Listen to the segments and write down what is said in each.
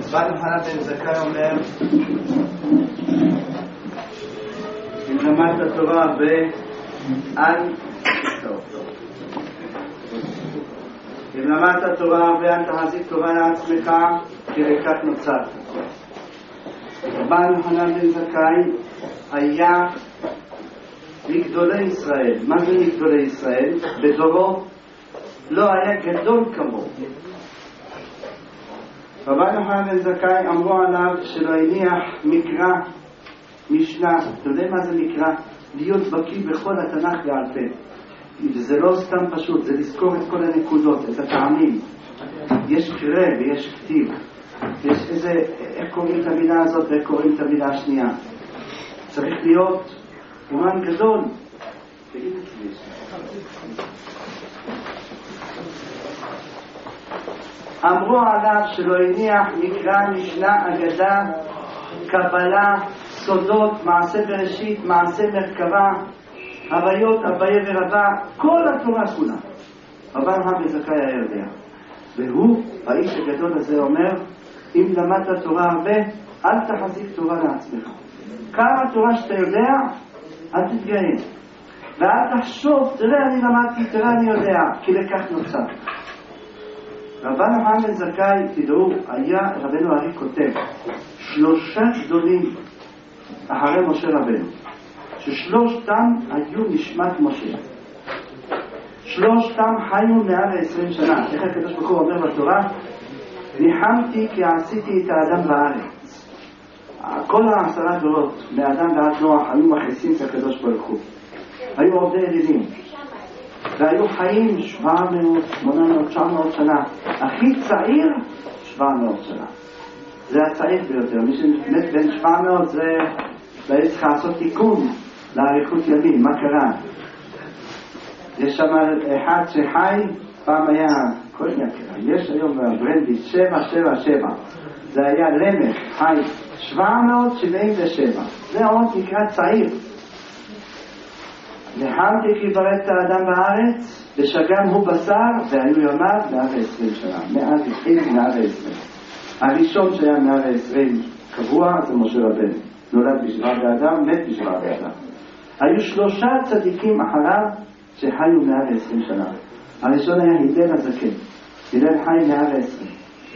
רבן יוחנן בן זכאי אומר, אם למדת תורה הרבה, אל אם למדת תורה הרבה, אל תחזיק טובה לעצמך, כי לכך נוצרת. רבן יוחנן בן זכאי היה מגדולי ישראל. מה זה מגדולי ישראל? בדורו לא היה גדול כמוהו. רבן יוחנן בן זכאי אמרו עליו שלא הניח מקרא, משנה. אתה יודע מה זה מקרא? להיות בקיא בכל התנ"ך בעל פה. וזה לא סתם פשוט, זה לזכור את כל הנקודות, את הטעמים. יש קרא ויש כתיב. יש איזה, איך קוראים את המילה הזאת ואיך קוראים את המילה השנייה. צריך להיות אומן גדול. תגיד את זה. אמרו עליו שלא הניח מקרא, משנה, אגדה, קבלה, סודות, מעשה בראשית, מעשה מרכבה, הוויות, אביה ורבה, כל התורה כולה. רבן יוחנן בן זכאי היה יודע. והוא, האיש הגדול הזה, אומר, אם למדת תורה הרבה, אל תחזיק טובה לעצמך. כמה תורה שאתה יודע, אל תתגאה. ואל תחשוב, תראה אני למדתי, תראה אני יודע, כי לכך נוצר. רבן יוחנן בן זכאי, תדעו, היה, רבנו ארי כותב, 3 גדולים אחרי משה רבנו, ששלושתם היו נשמת משה. 3 חיו 120 שנה. איך הקדוש ברוך הוא אומר בתורה? ניחמתי כי עשיתי את האדם בארץ. כל 10 דורות, מאדם ועד נוח, היו מכניסים את הקדוש ברוך הוא. היו עובדי אלילים. והיו חיים 700, 800, 900 שנה. הכי צעיר, 700 שנה. זה הצעיר ביותר. מי שמת בין 700 זה צריך לעשות תיקון לאריכות ימים. מה קרה? יש שם אחד שחי, פעם היה, כל יקרה, יש היום ברנדי 777. זה היה למך, חי 777. זה עוד נקרא צעיר. ניחמתי כי בראת האדם בארץ, ושגם הוא בשר, והיו ימיו 120 שנה. מאז התחיל 120. הראשון שהיה 120 קבוע זה משה רבנו. נולד בשבעה באדם, מת בשבעה באדם. היו 3 צדיקים אחריו שחיו 120 שנה. הראשון היה הלל הזקן. הלל חי 120.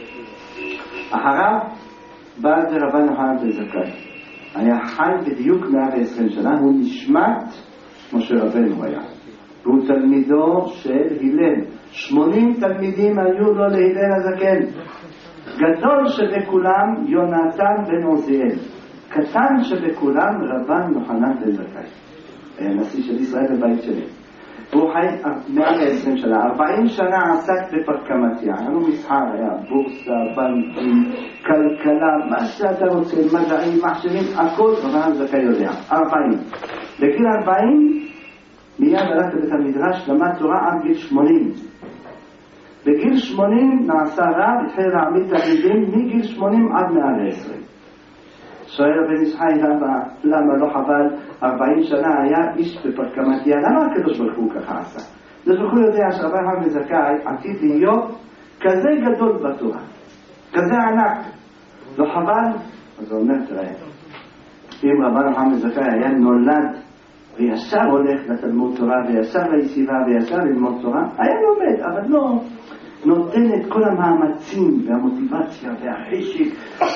אחריו בא זה רבן יוחנן בן זכאי. היה חי בדיוק 120 שנה. הוא נשמת משה רבנו היה. והוא תלמידו של הלל. 80 תלמידים היו לו להלל הזקן. גדול שבכולם יונתן בן עוזיאל. קטן שבכולם רבן יוחנן בן זכאי. נשיא של ישראל בבית שלי. הוא חי 120 שנה. 40 שנה עסק בפרקמטיה. היה לו מסחר, היה בורסה, בנקים, כלכלה, מה שאתה רוצה, מדעים, מחשבים, הכל רבן זכאי יודע. 40. בגיל 40 מיד הלך לבית המדרש, למד תורה עד גיל 80. בגיל 80 נעשה רב, התחיל להעמיד תלמידים מגיל 80 עד 120. שואל רבי ישחי למה לא חבל 40 שנה היה איש בפרקמטיה? למה הקדוש ברוך הוא ככה עשה? הקדוש ברוך הוא יודע שרבן יוחנן בן זכאי עתיד להיות כזה גדול בתורה, כזה ענק. לא חבל? אז הוא אומר, תראה, אם רבן יוחנן בן זכאי היה נולד וישר הולך לתלמוד תורה וישר לישיבה וישר ללמוד תורה, היה לומד, אבל לא נותן את כל המאמצים והמוטיבציה והחשק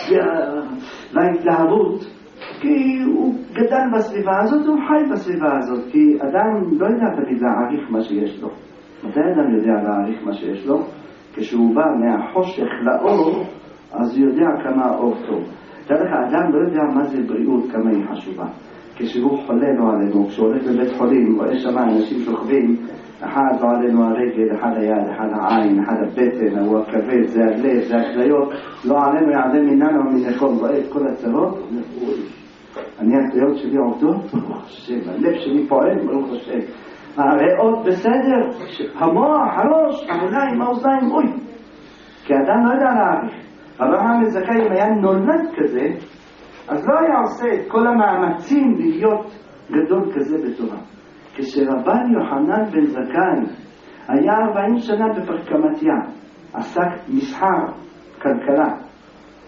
וההתלהבות, כי הוא גדל בסביבה הזאת, הוא חי בסביבה הזאת, כי אדם לא יודע תמיד להעריך מה שיש לו. מתי אדם יודע להעריך מה שיש לו? כשהוא בא מהחושך לאור, אז הוא יודע כמה האור טוב. דרך האדם לא יודע מה זה בריאות, כמה היא חשובה. כשהוא חולה לא עלינו, כשהוא הולך לבית חולים, רואה שם אנשים שוכבים, אחד לא עלינו הרגל, אחד היד, אחד העין, אחד הבטן, הוא הכבד, זה הלב, זה הכליות, לא עלינו יעדה מיננו מנכון, רואה את כל הצרות, אני הכליות שלי עובדות, ברוך השם, הלב שלי פועל, ברוך השם, הריאות בסדר, המוח, הראש, העיניים, האוזניים, אוי, כי אדם לא יודע להעריך. רבן יוחנן בן זכאי אם היה נולד כזה, אז לא היה עושה את כל המאמצים להיות גדול כזה בתורה. כשרבן יוחנן בן זכאי היה 40 שנה בפרקמטיה, עסק מסחר, כלכלה,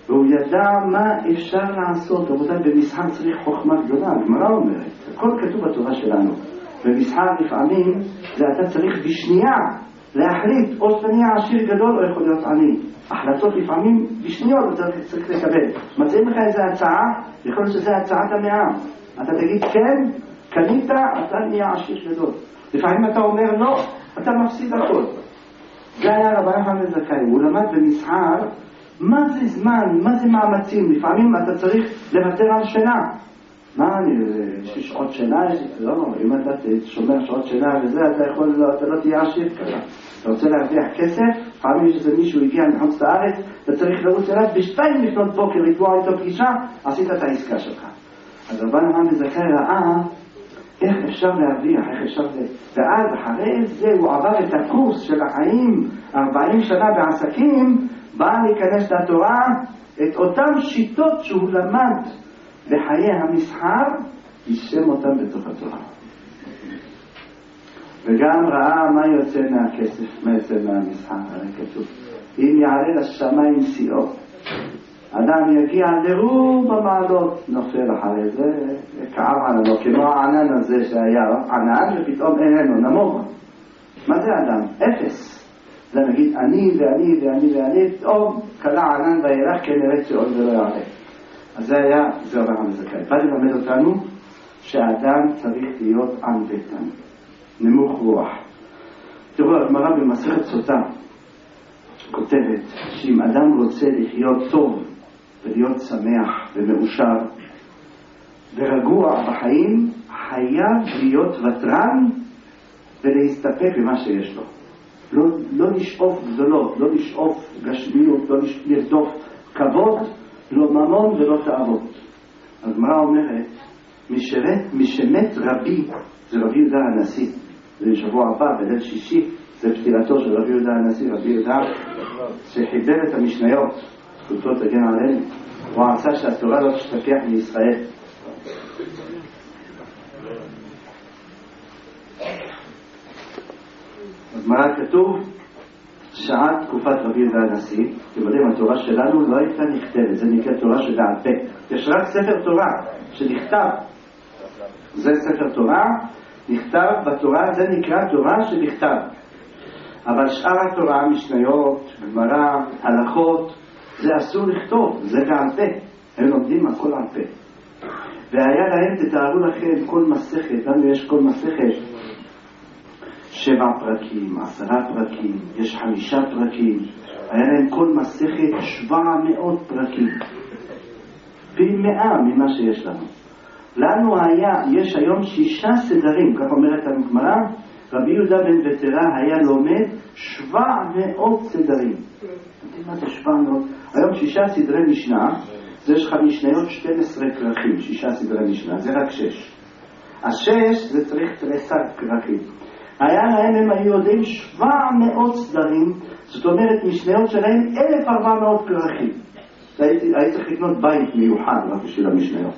והוא ידע מה אפשר לעשות. רבותיי, במסחר צריך חוכמה גדולה, הגמרא אומרת, הכל כתוב בתורה שלנו. במסחר לפעמים זה אתה צריך בשנייה להחליט, או שאתה נהיה עשיר גדול או יכול להיות עני. החלטות לפעמים בשניות אתה צריך לקבל. מציעים לך איזו הצעה, יכול להיות שזו הצעת המאה. אתה תגיד כן, קנית, אתה נהיה עשיר גדול. לפעמים אתה אומר לא, אתה מפסיד הכל. זה היה רבי יוחנן בן זכאי, הוא למד במסחר מה זה זמן, מה זה מאמצים. לפעמים אתה צריך לוותר על שינה. מה, יש לי שעות שינה? לא, אם אתה שומר שעות שינה וזה, אתה לא תהיה עשיר ככה. אתה רוצה להרוויח כסף, פעמים יש איזה מישהו הגיע מחוץ לארץ, אתה צריך לרוץ אליו בשתיים לפנות בוקר לקבוע איתו פגישה, עשית את העסקה שלך. אז רבי יוחנן בן זכאי ראה איך אפשר להרוויח, איך אפשר ואז אחרי זה הוא עבר את הקורס של החיים 40 שנה בעסקים, בא להיכנס לתורה, את אותם שיטות שהוא למד בחיי המסחר, יישם אותם בתוך התורה. וגם ראה מה יוצא מהכסף, מה יוצא מהמסחר, הרי כתוב. אם יעלה לשמיים שיאו, אדם יגיע לרוב המעלות, נופל אחרי זה, כאב עננו, כמו הענן הזה שהיה ענן ופתאום איננו, נמוך. מה זה אדם? אפס. זה נגיד אני ואני ואני ואני, פתאום קלה ענן וילך כנראה שעוד ולא יעלה. אז זה היה, זה רבי יוחנן בן זכאי. בא ללמד אותנו שאדם צריך להיות ענוותן, נמוך רוח. תראו, הגמרא במסכת סוטה כותבת שאם אדם רוצה לחיות טוב ולהיות שמח ומאושר ורגוע בחיים, חייב להיות ותרן ולהסתפק במה שיש לו. לא לשאוף גדולות, לא לשאוף גשמיות, לא לרדוף כבוד, לא ממון ולא תאוות. הגמרא אומרת, מי שמת רבי, זה רבי יהודה הנשיא. זה בשבוע הבא, בליל שישי, זה פתילתו של רבי יהודה הנשיא, רבי יהודה שחיבר את המשניות, זכותו תגן עלינו. הוא עשה שהתורה לא תשתכח מישראל. בגמרא כתוב שעה תקופת רבי יהודה הנשיא, אתם יודעים, התורה שלנו לא הייתה נכתבת, זה נקרא תורה שבעל פה. יש רק ספר תורה שנכתב, זה ספר תורה נכתב בתורה, זה נקרא תורה שנכתב. אבל שאר התורה, משניות, גמרא, הלכות, זה אסור לכתוב, זה בעל פה. הם לומדים הכל על פה. והיה להם, תתארו לכם, כל מסכת, לנו יש כל מסכת 7 פרקים, 10 פרקים, יש 5 פרקים, היה להם כל מסכת 700 פרקים, פי 100 ממה שיש לנו. לנו יש היום 6 סדרים, כך אומרת הגמרא, רבי יהודה בן ותרא היה לומד 700 סדרים. מה זה 700? היום 6 סדרי משנה, זה יש לך משניות 12 כרכים, 6 סדרי משנה, זה רק 6. ה6 זה צריך תריסת כרכים. היה להם, הם היו יודעים 700 סדרים, זאת אומרת משניות שלהם 1400 כרכים. היית צריך לקנות בית מיוחד רק בשביל המשניות.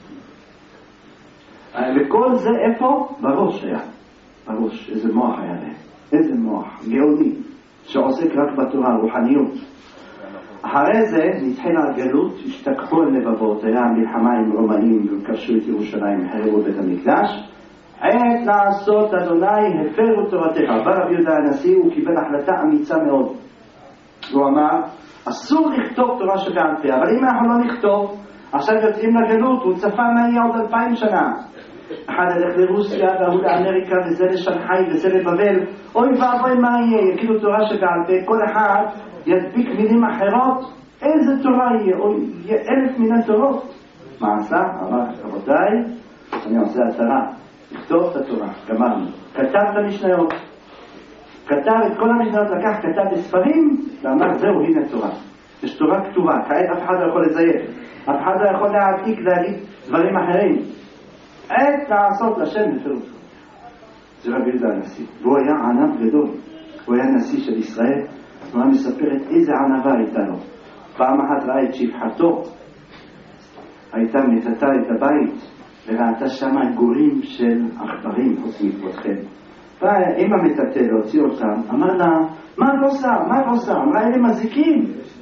וכל זה איפה? בראש היה. בראש, איזה מוח היה להם. איזה מוח, גאוני, שעוסק רק בתורה, רוחניות. אחרי זה נתחילה הגלות, השתכחו הלבבות, היה מלחמה עם רומאים וכבשו את ירושלים, החריבו בית המקדש. עת לעשות אדוני הפרו תורתך. בא רבי יהודה הנשיא, הוא קיבל החלטה אמיצה מאוד. הוא אמר, אסור לכתוב תורה שבעל פה, אבל אם אנחנו לא נכתוב, עכשיו יוצאים לגלות, הוא צפה מה יהיה עוד 2000 שנה. אחד הלך לרוסיה, והוא לאמריקה, וזה לשנגחאי, וזה לבבל. אוי ואבוי מה יהיה, יגידו תורה שבעל פה, כל אחד ידביק מילים אחרות, איזה תורה יהיה? יהיה 1000 מיני תורות. מה עשה? אמר, רבותיי, אני עושה הצהרה. לכתוב את התורה, גמרנו. כתב את המשניות, כתב את כל המשניות, לקח, כתב בספרים, ואמר זהו, הנה תורה. יש תורה כתובה, כעת אף אחד לא יכול לזייף, אף אחד לא יכול להעתיק, להגיד דברים אחרים. עת לעשות לשם בפירוש. זה רבי יהודה הנשיא, והוא היה ענב גדול, הוא היה נשיא של ישראל, הוא היה מספרת איזה ענבה הייתה לו. פעם אחת ראה את שפחתו, הייתה מצאתה את הבית, וראתה שם גורים של עכברים חוץ מכבודכם. ואמא מטאטא להוציא אותם, אמר לה, מה את עושה? מה את עושה? אמרה, אלה מזיקים.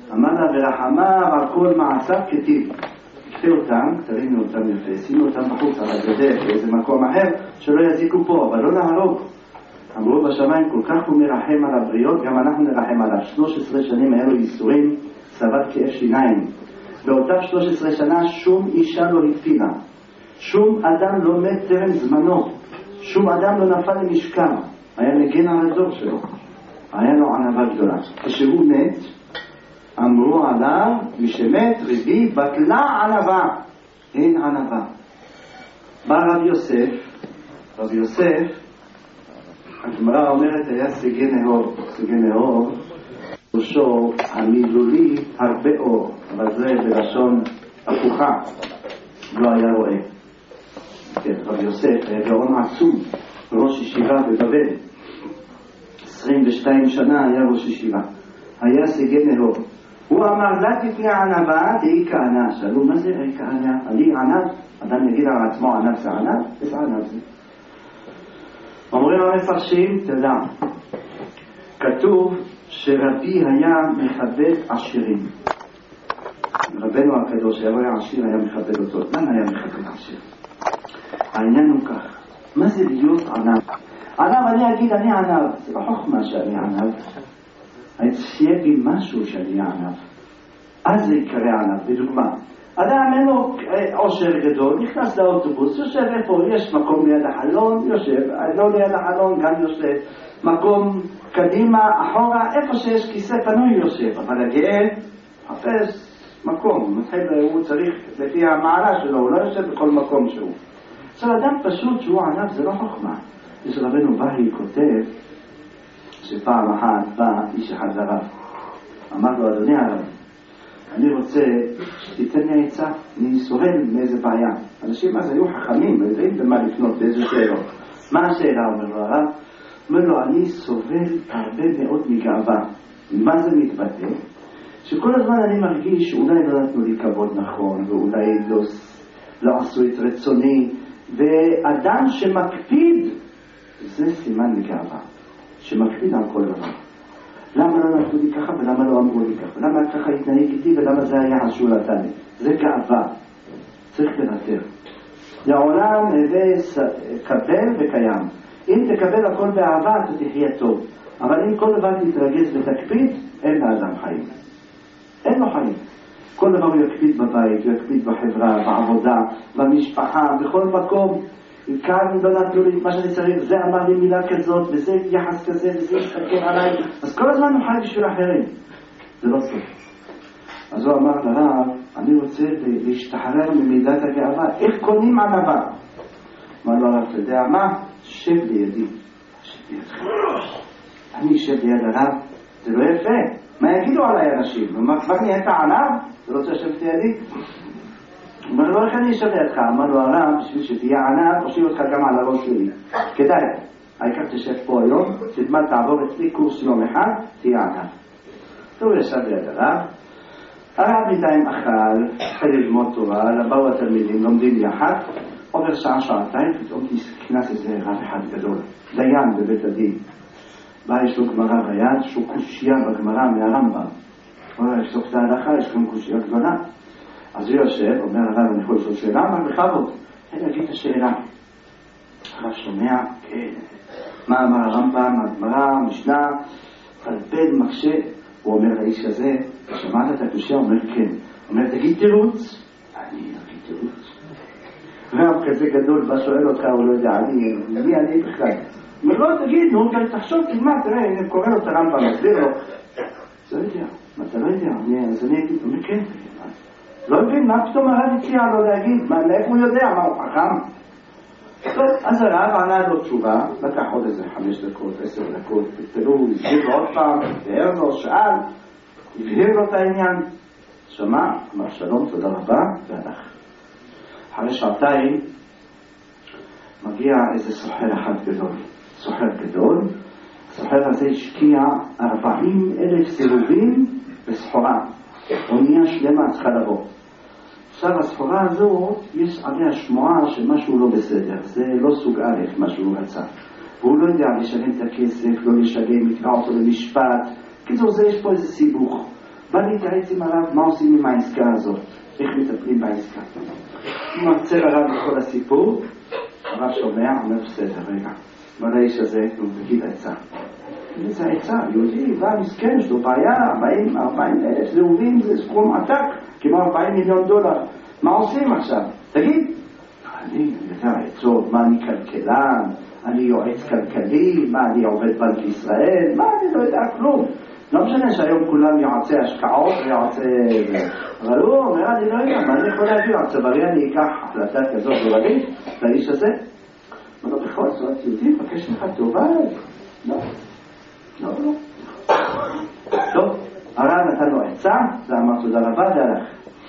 עמדה ורחמיו על כל מעשיו כתיב. קחי אותם, תרימו אותם יפה, שימו אותם בחוץ על הגדר באיזה מקום אחר שלא יזיקו פה, אבל לא להרוג. אמרו בשמיים, כל כך הוא מרחם על הבריות, גם אנחנו נרחם עליו. 13 שנים היה לו ייסורים, סבל כאב שיניים. באותם 13 שנה שום אישה לא התפילה, שום אדם לא מת טרם זמנו, שום אדם לא נפל למשכב, היה מגן על הדור שלו, היה לו ענווה גדולה. כשהוא מת, אמרו עליו, מי שמת רבי בטלה ענווה, אין ענווה. בא רב יוסף, הגמרא אומרת היה סגי נהור, ראשו המילולי הרבה אור, אבל זה בלשון הפוכה, לא היה רואה. כן, רב יוסף היה גאון עצום, ראש ישיבה בבבל, 22 שנה היה ראש ישיבה, היה סגי נהור. הוא אמר, לא תפני ענווה, תהי כענה. שאלו, מה זה כענה? אני ענב? אדם יגיד על עצמו ענב זה ענב? איזה ענב זה? אומרים המפרשים, תדע, כתוב שרבי היה מכבד עשירים. רבנו הקדוש, היה עשיר, היה מכבד אותו. למה היה מכבד עשיר? העניין הוא כך, מה זה להיות ענב? ענב, אני אגיד, אני ענב. זה לא חוכמה שאני ענב. אני שיהיה בי משהו שאני ענב. אז זה יקרא ענב. בדוגמה, אדם אין לו עושר גדול, נכנס לאוטובוס, יושב איפה, יש מקום ליד החלון, יושב, לא ליד החלון, גם יושב, מקום קדימה, אחורה, איפה שיש כיסא פנוי יושב, אבל הגאה חפש מקום, הוא צריך לפי המעלה שלו, הוא לא יושב בכל מקום שהוא. עכשיו אדם פשוט שהוא ענב, זה לא חוכמה. יש רבנו בהי כותב שפעם אחת בא איש אחד לרב, אמר לו, אדוני הרב, אני רוצה שתיתן לי עצה, אני סובל מאיזה בעיה. אנשים אז היו חכמים, יודעים במה לפנות, באיזה שאלות. מה השאלה, אומר לו הרב? אומר לו, אני סובל הרבה מאוד מגאווה. מה זה מתבטא? שכל הזמן אני מרגיש שאולי לא נתנו לי כבוד נכון, ואולי לא עשו את רצוני, ואדם שמקפיד, זה סימן לגאווה, שמקפיד על כל דבר. למה לא נתנו לי ככה ולמה לא אמרו לי ככה? ולמה ככה התנהג איתי ולמה זה היה חשוב לתני? זה גאווה. צריך לוותר. לעולם הווה קבל וקיים. אם תקבל הכל באהבה אתה תחיה טוב. אבל אם כל דבר תתרגז ותקפיד, אין לאדם חיים. אין לו חיים. כל דבר הוא יקפיד בבית, הוא יקפיד בחברה, בעבודה, במשפחה, בכל מקום. כאן לא נתנו לי מה שאני צריך, זה אמר לי מילה כזאת, וזה יחס כזה, וזה ישתכר עליי. אז כל הזמן הוא חי בשביל אחרים. זה לא טוב. אז הוא אמר לרב, אני רוצה להשתחרר ממידת הגאווה. איך קונים ענווה? אמר לו הרב, אתה יודע מה? שב לידי. אני אשב ליד הרב, זה לא יפה. מה יגידו עליי אנשים? הוא אמר, כבר נהיית ענב? אתה רוצה לשבת לידי? הוא אומר לו, איך אני אשב לידך? אמר לו הרב, בשביל שתהיה ענב, תושיב אותך גם על הראש שלי. כדאי, העיקר תשב פה היום, תלמד תעבור אצלי קורס יום אחד, תהיה ענב. הוא ישב ליד הרב, הרב בינתיים אכל, התחיל ללמוד תורה, באו התלמידים, לומדים יחד, עובר שעה, שעתיים, פתאום נכנס איזה רב אחד גדול, דיין בבית הדין. בא, יש לו גמרא ביד, שהוא קושייה בגמרא מהרמב"ם. הוא אומר, יש לו את ההלכה, יש גם קושייה גדולה. אז הוא יושב, אומר הרב, אני יכול לשאול שאלה, אמר בכבוד, אני אגיד את השאלה. הרב שומע, כן, מה אמר הרמב"ם, הגמרא, המשנה, פלפל, מקשה. הוא אומר לאיש הזה, שמעת את הקושייה? הוא אומר, כן. הוא אומר, תגיד תירוץ. אני אגיד תירוץ. רב כזה גדול, בא שואל אותך, הוא לא יודע, אני בכלל. הוא אומר, לא, תגיד, נו, תחשוב, תלמד, תראה, אני קורא לו את הרמב"ם, מסביר לו. זה לא יודע, מה אתה לא יודע? אז אני אגיד, הוא אומר, כן. לא מבין, מה פתאום הרב הציע לו להגיד? לאיפה הוא יודע? מה הוא חכם? אז הרב ענה לו תשובה, לקח עוד איזה 5 דקות, 10 דקות, תראו, הסביר לו עוד פעם, תאר לו, שאל, הבהיר לו את העניין. שמע, אמר שלום, תודה רבה, והלך. אחרי שעתיים מגיע איזה סוחר אחד גדול. סוחר גדול, הסוחר הזה השקיע 40,000 סיבובים בסחורה. אונייה שלמה צריכה לבוא. עכשיו הסחורה הזו, יש עליה שמועה שמשהו לא בסדר. זה לא סוג א', מה שהוא רצה. והוא לא יודע לשלם את הכסף, לא לשלם, יקרא אותו למשפט. כזו זה יש פה איזה סיבוך. בא להתייעץ עם הרב, מה עושים עם העסקה הזאת? איך מטפלים בעסקה? הוא מרצה לרב בכל הסיפור, הרב שומע, אומר בסדר, רגע, מה לאיש הזה? הוא מגיד עצה. איזה עצה? יהודי, בא מסכן, יש לו בעיה, 40,000 זהובים, זה סכום עתק, כמו $40 מיליון. מה עושים עכשיו? תגיד. אני יודע עצות, מה אני כלכלן, אני יועץ כלכלי, מה אני עובד בנק ישראל, מה אני לא יודע כלום. לא משנה שהיום כולם יועצי השקעות ויועצי... אבל הוא אומר, אני לא יודע, מה אני יכול להגיד? הצברי אני אקח החלטה כזאת גורלית לאיש הזה? אבל לא, בכל זאת, יהודי, מבקש לך טובה? לא. לא. טוב, הרב נתן לו עצה, זה אמר תודה רבה, זה הלך.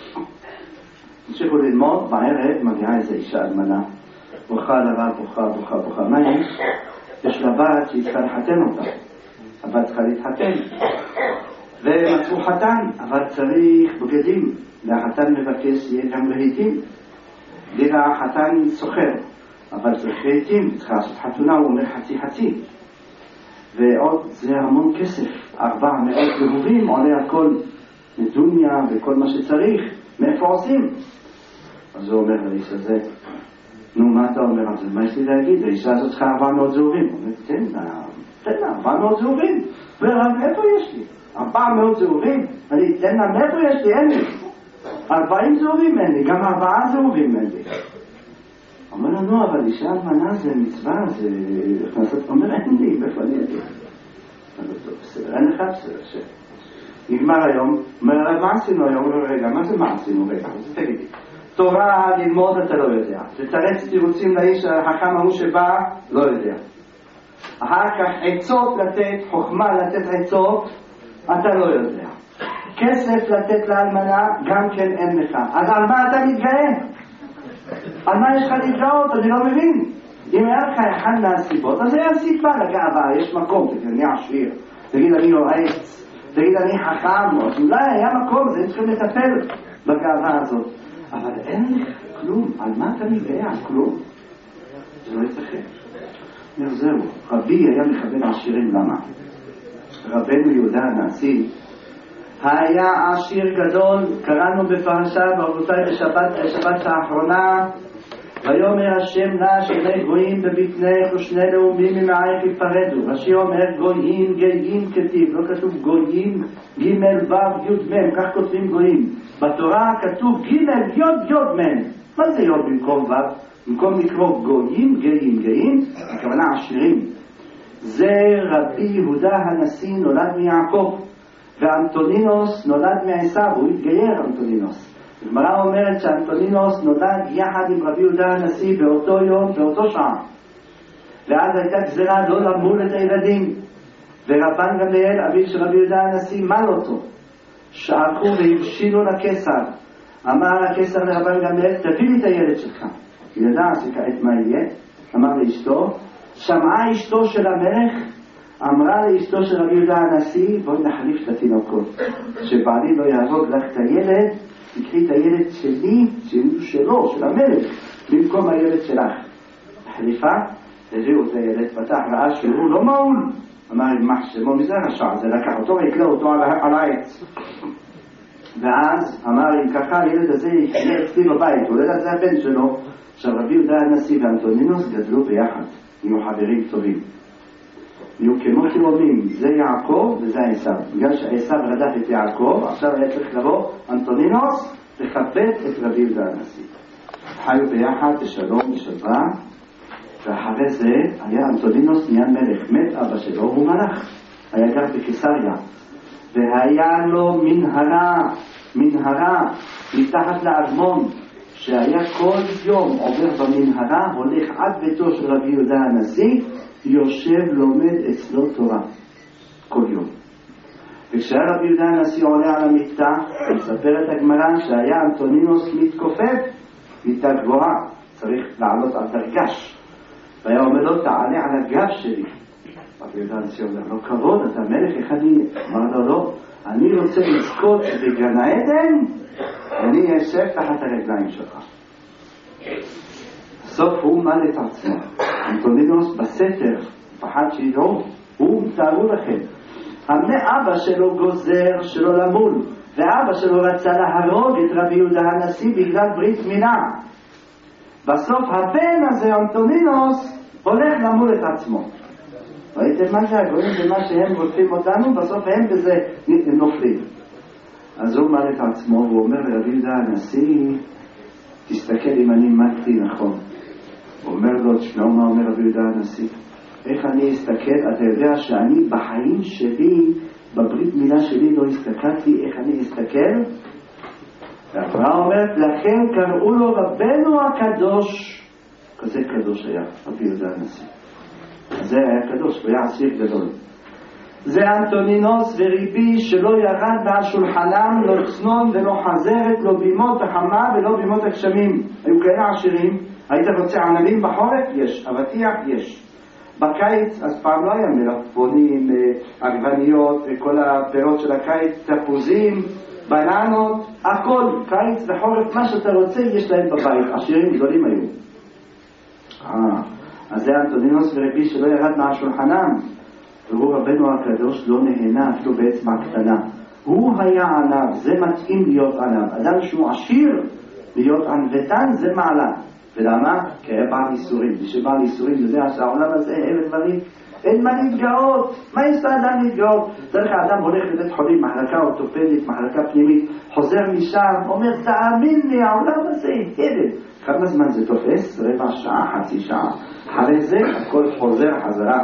המשיכו ללמוד, בערב מגיעה איזו אישה אלמנה, בוכה לרב, בוכה. מה יש? יש לה בת שהיא צריכה לחתן אותה. הבת צריכה להתחתן. ומצאו חתן, אבל צריך בגדים. והחתן מבקש יהיה גם רהיטים. לילה החתן סוחר, אבל צריך רהיטים, צריך לעשות חתונה, הוא אומר חצי. ועוד זה המון כסף, 400 זהובים, עולה הכל מדוניה וכל מה שצריך. מאיפה עושים? אז הוא אומר לאיש הזה, נו, מה אתה אומר על זה? מה יש לי להגיד? האישה הזאת צריכה 400 זהובים. הוא אומר, תן לה 400 זהובים. ורב, איפה יש לי? 400 זהובים? אני אתן לה, מאיפה יש לי? אין לי. 40 זהובים אין לי, גם 4 זהובים אין לי. אומר לו, נו, אבל אישה אלמנה זה מצווה, זה הכנסת. אומר, אין לי, מאיפה אני אגיד? אומר, טוב, בסדר, אין לך בסדר. נגמר היום, אומר, מה עשינו היום? רגע, מה זה מה עשינו? רגע, אז תגידי. תורה ללמוד אתה לא יודע. לתרץ תירוצים לאיש החכם ההוא שבא, לא יודע. אחר כך עצות לתת, חוכמה לתת עצות, אתה לא יודע. כסף לתת לאלמנה, גם כן אין לך. אז על מה אתה מתגאה? על מה יש לך להתגאות? אני לא מבין. אם היה לך אחד מהסיבות, אז היה סיבה לגאווה, יש מקום, תגיד אני עשיר, תגיד אני יועץ, תגיד אני חכם, אז אולי היה מקום, זה צריכים לטפל בגאווה הזאת. אבל אין לך כלום, על מה אתה מתגאה? על כלום? זה לא יתכן. זהו, רבי היה מכוון עשירים, למה? רבנו יהודה הנשיא היה עשיר גדול, קראנו בפרשה ברבותיי בשבת האחרונה, ויאמר השם נא שני גויים בבטנך ושני לאומים ממעייך יפרדו. רש"י אומר גויים גאים כתיב, לא כתוב גויים ג' ו' י' מ', כך כותבים גויים. בתורה כתוב ג' י' מ'. מה זה י' במקום ו'? במקום לקרוא גויים גאים, הכוונה עשירים. זה רבי יהודה הנשיא נולד מיעקב, ואנטונינוס נולד מעשיו, הוא התגייר אנטונינוס. הגמרא אומרת שאנטונינוס נולד יחד עם רבי יהודה הנשיא באותו יום, באותו שעה. ואז הייתה גזירה לא למול את הילדים. ורבן גמליאל, אביו של רבי יהודה הנשיא, מל אותו. שעקו והבשילו לקיסר. אמר הקיסר לרבן גמליאל, תביא לי את הילד שלך. ידע שכעת מה יהיה? אמר לאשתו, שמעה אשתו של המלך, אמרה לאשתו של רבי יהודה הנשיא, בואי נחליף את התינוקות. שבעלי לא יהרוג לך את הילד, תקחי את הילד שלי, שלו, של המלך, במקום הילד שלך. החליפה, הביאו את הילד, פתח ראה שהוא לא מעול. אמר, מה שמו מזה רשע, זה לקח אותו והקלה אותו על העץ. ואז אמר, אם ככה הילד הזה יחיה אצלי בבית, הוא יודע זה הבן שלו. עכשיו רבי יהודה הנשיא ואנטונינוס גדלו ביחד, היו חברים טובים. היו כמו תאומים, זה יעקב וזה עשיו. בגלל שעשיו רדף את יעקב, עכשיו היה צריך לבוא אנטונינוס לכבד את רבי יהודה הנשיא. חיו ביחד בשלום בשלווה, ואחרי זה היה אנטונינוס נהיה מלך. מת אבא שלו, הוא מלך, היה גר בקיסריה, והיה לו מנהרה מתחת לאדמון, שהיה כל יום עובר במנהרה, הולך עד ביתו של רבי יהודה הנשיא, יושב לומד אצלו תורה כל יום. וכשהיה רבי יהודה הנשיא עולה על המיטה, מספרת הגמרא שהיה אנטונינוס מתכופף מיטה גבוהה, צריך לעלות על דרגש, והיה אומר לו תעלה על הגב שלי. רבי יהודה הנשיא אומר לו כבוד, אתה מלך אחד לי. אמר לו לא, אני רוצה לזכות בגן העדן, אני אשב תחת הרגליים שלך. בסוף הוא מל את עצמו. אנטונינוס בסתר, פחד שידעו, הוא תארו לכם, המאבא שלו גוזר שלא למול, ואבא שלו רצה להרוג את רבי יהודה הנשיא בגלל ברית מילה. בסוף הבן הזה, אנטונינוס, הולך למול את עצמו. ראיתם מה זה? רואים במה שהם רוצים אותנו, בסוף הם בזה נופלים. אז הוא אומר את עצמו, הוא אומר לרבי יהודה הנשיא, תסתכל אם אני מתי נכון. הוא אומר לו, תשמעו מה אומר רבי יהודה הנשיא. איך אני אסתכל? אתה יודע שאני בחיים שלי, בברית מילה שלי לא הסתכלתי, איך אני אסתכל? והגמרא אומרת, לכן קראו לו רבנו הקדוש. כזה קדוש היה רבי יהודה הנשיא. אז זה היה קדוש, הוא היה עשיר גדול. זה אנטונינוס וריבי שלא ירד מעל שולחנם, לא צנון ולא חזרת, לא בימות החמה ולא בימות הגשמים. היו כאלה עשירים. היית רוצה ענבים בחורף? יש. אבטיח? יש. בקיץ, אז פעם לא היה מלפפונים, עגבניות, כל הפירות של הקיץ, תפוזים, בננות, הכל, קיץ וחורף, מה שאתה רוצה יש להם בבית. עשירים גדולים היו. אז זה אנטונינוס וריבי שלא ירד מעל שולחנם. והוא רבנו הקדוש לא נהנה אפילו באצבע קטנה. הוא היה ענב, זה מתאים להיות ענב. אדם שהוא עשיר, להיות ענוותן זה מעלה. ולמה? כי היה בעל איסורים. ושבעל איסורים יודע שהעולם הזה אין דברים, אין מה להתגאות. מה יש לאדם להתגאות? דרך האדם הולך לבית חולים, מחלקה אורתופדית, מחלקה פנימית, חוזר משם, אומר, תאמין לי, העולם הזה הלם. כמה זמן זה תופס? רבע שעה, חצי שעה. אחרי זה הכל חוזר חזרה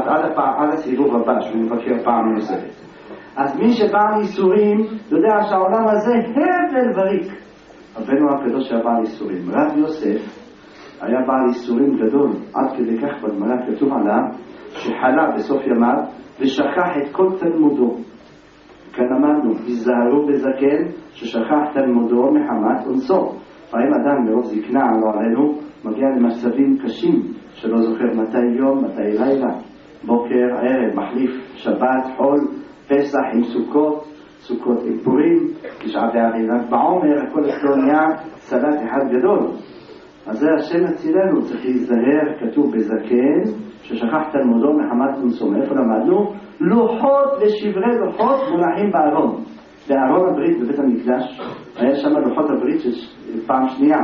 עד הסיבוב הבא שהוא מבקר פעם נוספת. אז מי שבעל איסורים יודע שהעולם הזה הבל וריק. רבנו הקדוש היה בעל איסורים. רב יוסף היה בעל איסורים גדול, עד כדי כך בגמרא כתוב עליו שחלה בסוף ימיו ושכח את כל תלמודו. כאן אמרנו, היזהרו בזקן ששכח תלמודו מחמת אונסו. פעמים אדם מרוב זקנה לא עלינו מגיע למצבים קשים שלא זוכר מתי יום, מתי לילה, בוקר, ערב, מחליף, שבת, חול, פסח עם סוכות, סוכות עם פורים, תשעה באב בעומר, הכל אצלו נהיה סלט אחד גדול. אז זה השם הצילנו, צריך להיזהר, כתוב בזקן ששכח תלמודו מחמת אונסו. איפה למדנו? לוחות ושברי לוחות מונחים בארון. בארון הברית בבית המקדש היה שם לוחות הברית של פעם שנייה.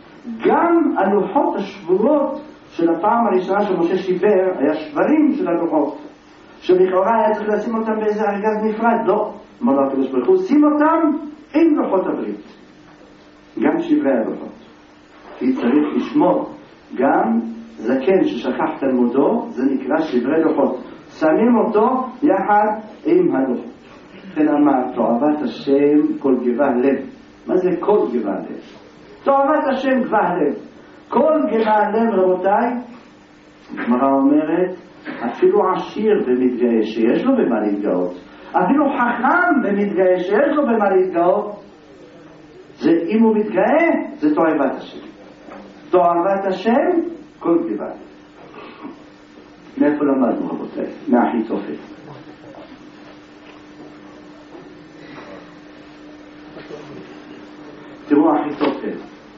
גם הלוחות השבורות של הפעם הראשונה שמשה שיבר היה שברים של הלוחות שלכאורה היה צריך לשים אותם באיזה ארגז נפרד. לא, אמר לו הקדוש ברוך הוא, שים אותם עם לוחות הברית, גם שברי הלוחות, כי צריך לשמור. גם זקן ששכח תלמודו זה נקרא שברי לוחות, שמים אותו יחד עם הלוחות. כן אמר, תועבת השם כל גבה לב. מה זה כל גבה לב? תועבת השם גבה לב. כל גבה לב, רבותיי, גמרא אומרת, אפילו עשיר ומתגאה שיש לו במה להתגאות, אפילו חכם ומתגאה שיש לו במה להתגאות, זה אם הוא מתגאה, זה תועבת השם. תועבת השם כל גבה לב. מאיפה למדנו רבותיי? מאחיתופל. תראו אחיתופל.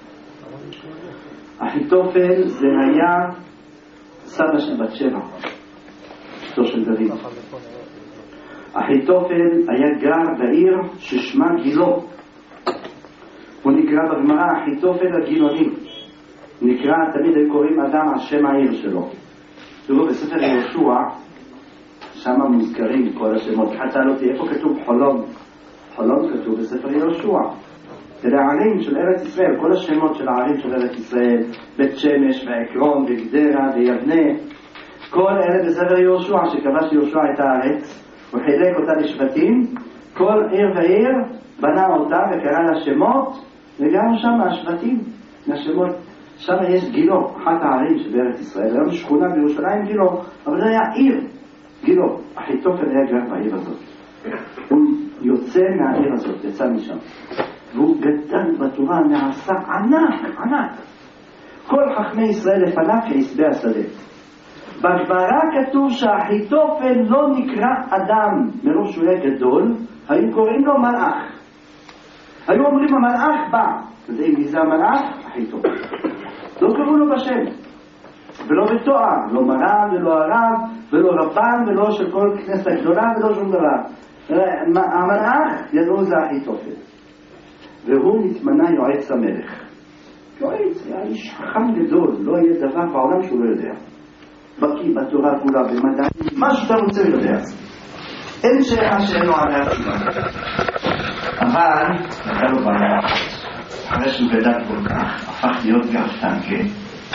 אחיתופל זה היה סבא של בת שבע, אשתו של דוד. אחיתופל היה גר בעיר ששמה גילו. הוא נקרא בגמרא אחיתופל הגילוני. נקרא, תמיד הם קוראים אדם על שם העיר שלו. תראו בספר יהושע, שם מוזכרים כל השמות. חצה לא תהיה, איפה כתוב חולון? חולון כתוב בספר יהושע. אלה הערים של ארץ ישראל, כל השמות של הערים של ארץ ישראל, בית שמש ועקרון וגדרה ויבנה, כל אלה בספר יהושע, שכבש יהושע את הארץ וחילק אותה לשבטים, כל עיר ועיר בנה אותה וקרא לה שמות, וגם שם השבטים, השמות. שם יש גילו, אחת הערים של ארץ ישראל, היום שכונה בירושלים גילו, אבל זה היה עיר, גילו. אחיתופל היה גר בעיר הזאת, הוא יוצא מהעיר הזאת, יצא משם, והוא גדל בתורה, נעשה ענק, ענק. כל חכמי ישראל לפניו כעשבי השדה. בגמרא כתוב שאחיתופל לא נקרא אדם מרוב שהוא היה גדול, היו קוראים לו מלאך. היו אומרים המלאך בא, יודעים מי זה המלאך? אחיתופל. לא קראו לו בשם, ולא בתואר, לא מרב ולא הרב ולא רבן ולא של כל כנסת הגדולה ולא שום דבר. המלאך ידעו זה אחיתופל, והוא נתמנה יועץ המלך. יועץ היה איש חכם גדול, לא יהיה דבר בעולם שהוא לא יודע. בקיא בתורה כולה, במדעים, מה שאתה רוצה יודע. אין שאלה שאינו עליה תשובה. אבל אתה לא בעיה, אחרי שהוא גדל כל כך, הפך להיות גאוותן, כן?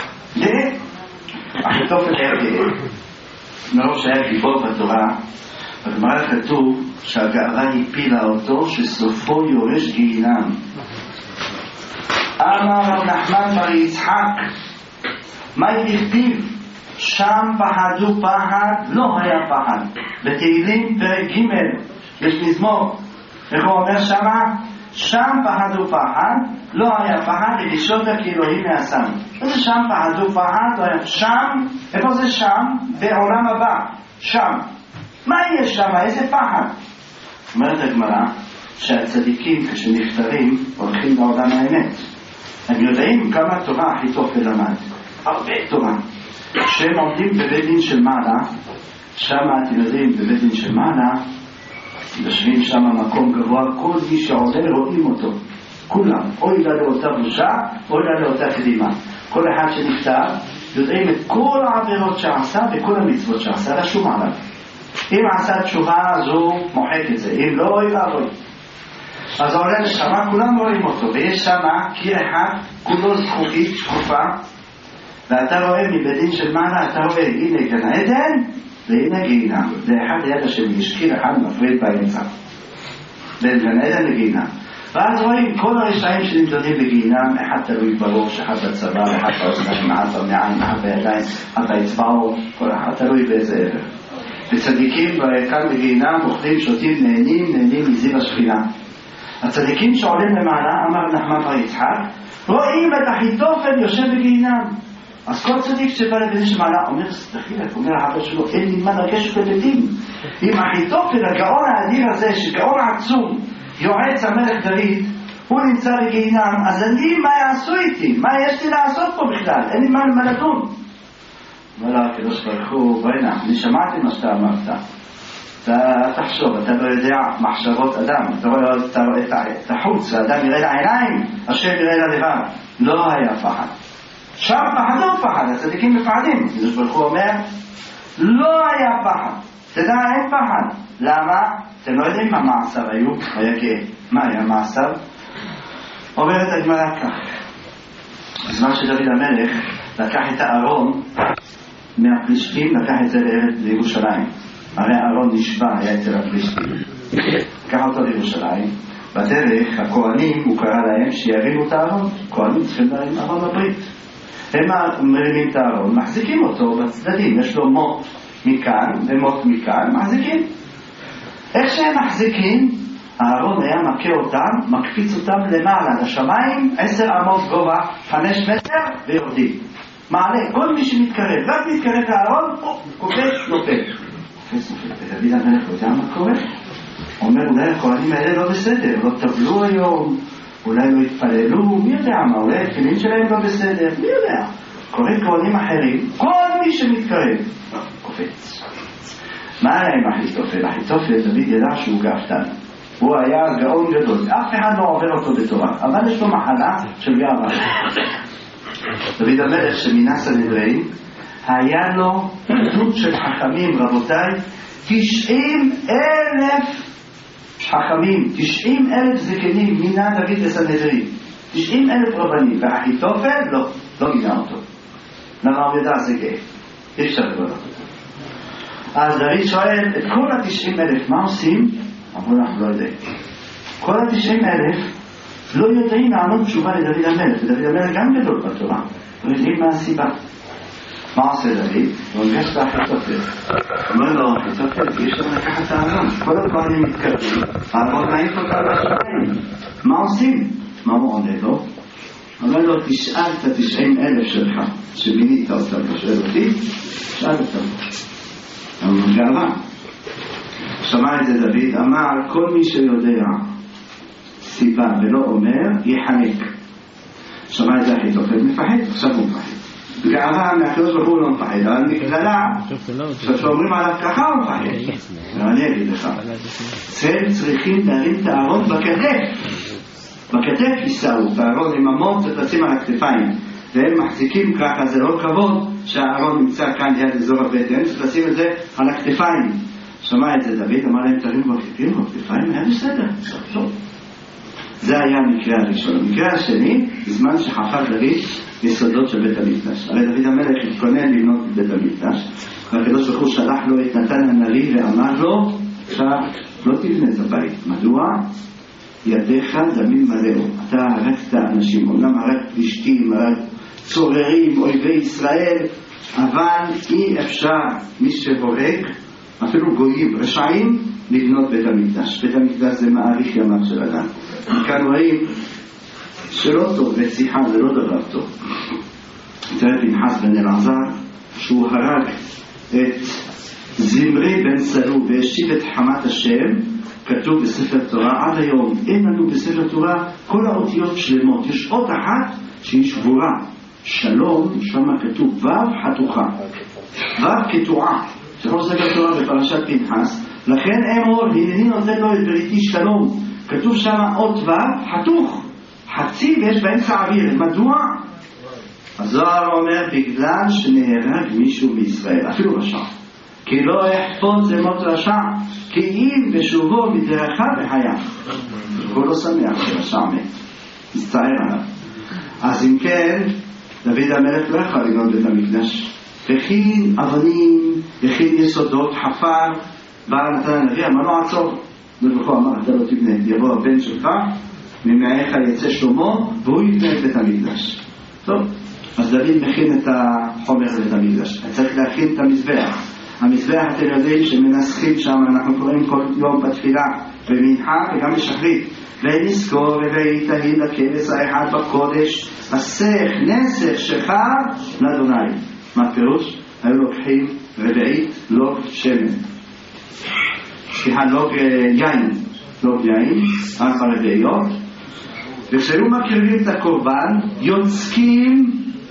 אחיתופל היה גאה. מרוב שהיה גיבור בתורה, בגמרא כתוב שהגאווה הפילה אותו, שסופו יורש גיהינם. אמר רב נחמן בר יצחק, מה הכתיב? שם פחדו פחד, לא היה פחד. בתהילים פרק ג' יש מזמור, איך הוא אומר שמה? שם פחדו פחד, לא היה פחד, ולשאול כאלוהים מהסם. איזה שם פחדו פחד? לא היה שם, איפה זה שם? בעולם הבא, שם. מה יהיה שם? איזה פחד? אומרת הגמרא שהצדיקים כשנפטרים הולכים לעולם האמת. הם יודעים כמה תורה אחיתופל למד, הרבה תורה. כשהם עומדים בבית דין של מעלה, שם אתם יודעים בבית דין של מעלה יושבים שם מקום גבוה, כל מי שעולה רואים אותו, כולם, אוי לה לאותה בושה, אוי לה לאותה קדימה. כל אחד שנפטר יודעים את כל העבירות שעשה וכל המצוות שעשה, רשום עליו. אם עשה תשובה אז הוא מוחק את זה, אם לא, אוי ואבוי. אז עולה לשם, כולם רואים אותו, ויש שם קיר אחד, כולו זכוכית שקופה, ואתה רואה מבדין של מעלה, אתה רואה, הנה גן עדן, והנה גיהינם. זה אחד ליד השני, יש קיר אחד מפריד באמצע. בין גן עדן לגיהינם. ואז רואים כל הרשעים שנמדדים בגיהינם, אחד תלוי בראש, אחד בצבא, אחד באוזניים, אחד במעיים, אחד בידיים, אחד באצבעות, כל אחד תלוי באיזה עבר. וצדיקים כאן בגיהינם, אוכלים, שותים, נהנים מזיו השכינה. הצדיקים שעולים למעלה, אמר נחמן בר יצחק, רואים את אחיתופל יושב בגיהינם. אז כל צדיק שבא לבית של מעלה אומר, סתחילת, אומר החבר שלו, אין לי מה לגשת לבתים. אם אחיתופל, הגאון האדיר הזה, שגאון עצום, יועץ המלך דוד, הוא נמצא בגיהינם, אז אני, מה יעשו איתי? מה יש לי לעשות פה בכלל? אין לי מה לדון. אומר לה, הקדוש ברוך הוא, בוא'נה, אני שמעתי מה שאתה אמרת. אתה תחשוב, אתה לא יודע מחשבות אדם, אתה רואה את החוץ, האדם יראה לעיניים, השם יראה ללבב. לא היה פחד. שם פחדו פחד, הצדיקים מפחדים. הקדוש ברוך הוא אומר, לא היה פחד. תדע, אין פחד. למה? אתם לא יודעים מה מעשיו היו, היה גאה. מה היה מעשיו? אומרת הגמרא כך. בזמן שדוד המלך לקח את הארון מהפלישתים, לקח את זה לירושלים. הרי הארון נשבע, היה אצל הפלישתים. לקח אותו לירושלים. בדרך, הכהנים, הוא קרא להם שירימו את הארון. כהנים צריכים להרים ארון הברית. הם מרימים את הארון, מחזיקים אותו בצדדים. יש לו מוט מכאן ומוט מכאן, מחזיקים. איך שהם מחזיקים, הארון היה מכה אותם, מקפיץ אותם למעלה, לשמיים, 10 אמות גובה, 5 מטר, ויורדים. מעלה, כל מי שמתקרב, רק מתקרב לארון, קופץ, נופל. ודוד המלך יודע מה קורה? אומר, אולי הכהנים האלה לא בסדר, לא טבלו היום, אולי לא התפללו, מי יודע מה, אולי התפילין שלהם לא בסדר, מי יודע? קורא כהנים אחרים, כל מי שמתקרב, קופץ. מה היה עם אחיתופל? אחיתופל, דוד ידע שהוא גאוותן. הוא היה גאון גדול, אף אחד לא עובר אותו בתורה, אבל יש לו מחלה של גאווה. דוד המלך שמינה סנהדרין, היה לו גדוד של חכמים, רבותיי, 90,000 חכמים, 90,000 זקנים מינה דוד בסנהדרין, 90,000 רבנים, ואחיתופל לא מינה אותו. למה הוא ידע זה גאה? אי אפשר לגלות אותו. אז דוד שואל את כל ה-90,000 מה עושים? אמרו אנחנו לא יודעים. כל ה-90,000 לא יודעים לענות תשובה לדוד המלך, ודוד המלך גם גדול בתורה, לא יודעים מה הסיבה. מה עושה דוד? הוא נגש לאחיתופל. אומר לו, אחיתופל, יש לנו לקחת את הארון. כל הכהנים מתקרבים, הארון מעיף אותה בשמיים. מה עושים? מה הוא עונה לו? אומר לו, תשאל את ה-90,000 שלך, שבינית אותם, תשאל אותי, תשאל אותם. אבל גאווה. שמע את זה דוד, אמר, כל מי שיודע סיבה ולא אומר, יחנק. שמע את זה אחיתופל, מפחד, עכשיו הוא מפחד. גאווה מהקדוש ברוך הוא לא מפחד, אבל מקללה שאומרים עליו ככה הוא מפחד. אני אגיד לך, הם צריכים להרים את הארון בכתף יישאו, את הארון עם המון צריך לשים על הכתפיים, והם מחזיקים ככה, זה לא כבוד שהארון נמצא כאן ליד אזור הבטן, צריך לשים את זה על הכתפיים. שמע את זה דוד, אמר להם תרימו בכתפיים, היה בסדר, טוב. זה היה המקרה הראשון. המקרה השני, בזמן שחפר דוד יסודות של בית המקדש. הרי דוד המלך התכונן לבנות את בית המקדש, והקדוש ברוך הוא שלח לו את נתן הנביא ואמר לו, עכשיו לא תבנה את הבית. מדוע? ידיך דמים מלאו. אתה הרגת אנשים, אומנם הרגת פלישתים, הרגת צוררים, אויבי ישראל, אבל אי אפשר מי שהורג, אפילו גויים, רשעים, לבנות בית המקדש. בית המקדש זה מעריך ימיו של אדם. וכאן רואים שלא טוב, ושיחה זה לא דבר טוב. תראה פנחס בן אלעזר, שהוא הרג את זמרי בן סלו והשיב את חמת השם, כתוב בספר תורה, עד היום אין לנו בספר תורה כל האותיות שלמות. יש עוד אחת שהיא שבורה. שלום, שמה כתוב ו' חתוכה. ו' קטועה. שכל ספר תורה בפרשת פנחס. לכן אמור, הנני נותן לו את בריתי שלום. כתוב שמה אות ו' חתוך. חצי ויש באמצע אוויר. מדוע? הזוהר אומר, בגלל שנהרג מישהו מישראל, אפילו רשע. כי לא יחפוץ למות רשע, כי אם בשובו מדרכה וחיה. הוא לא שמח שרשע מת, מצטער עליו. אז אם כן, דוד המלך לא יכול לבנות בית המקדש. הכין אבנים, הכין יסודות, חפר, בא נתן הנביא, אמר לו עצור. ובכל אמר, אתה לא תבנה, יבוא הבן שלך, ממעיך יצא שלמה, והוא יבנה את בית המקדש. טוב, אז דוד מכין את החומר לבית המקדש. צריך להכין את המזבח. המזבח אתם יודעים שמנסחים שם, אנחנו קוראים כל יום בתפילה במנחה וגם בשחרית, ונזכור רביעי תהיל לכבש האחד בקודש, הסך נסך שחר לאדוני. מה פירוש? היו לוקחים רביעית לוג שמן, סליחה, לוג יין, 4 רביעיות, וכשהיו מקריבים את הקורבן יוצקים,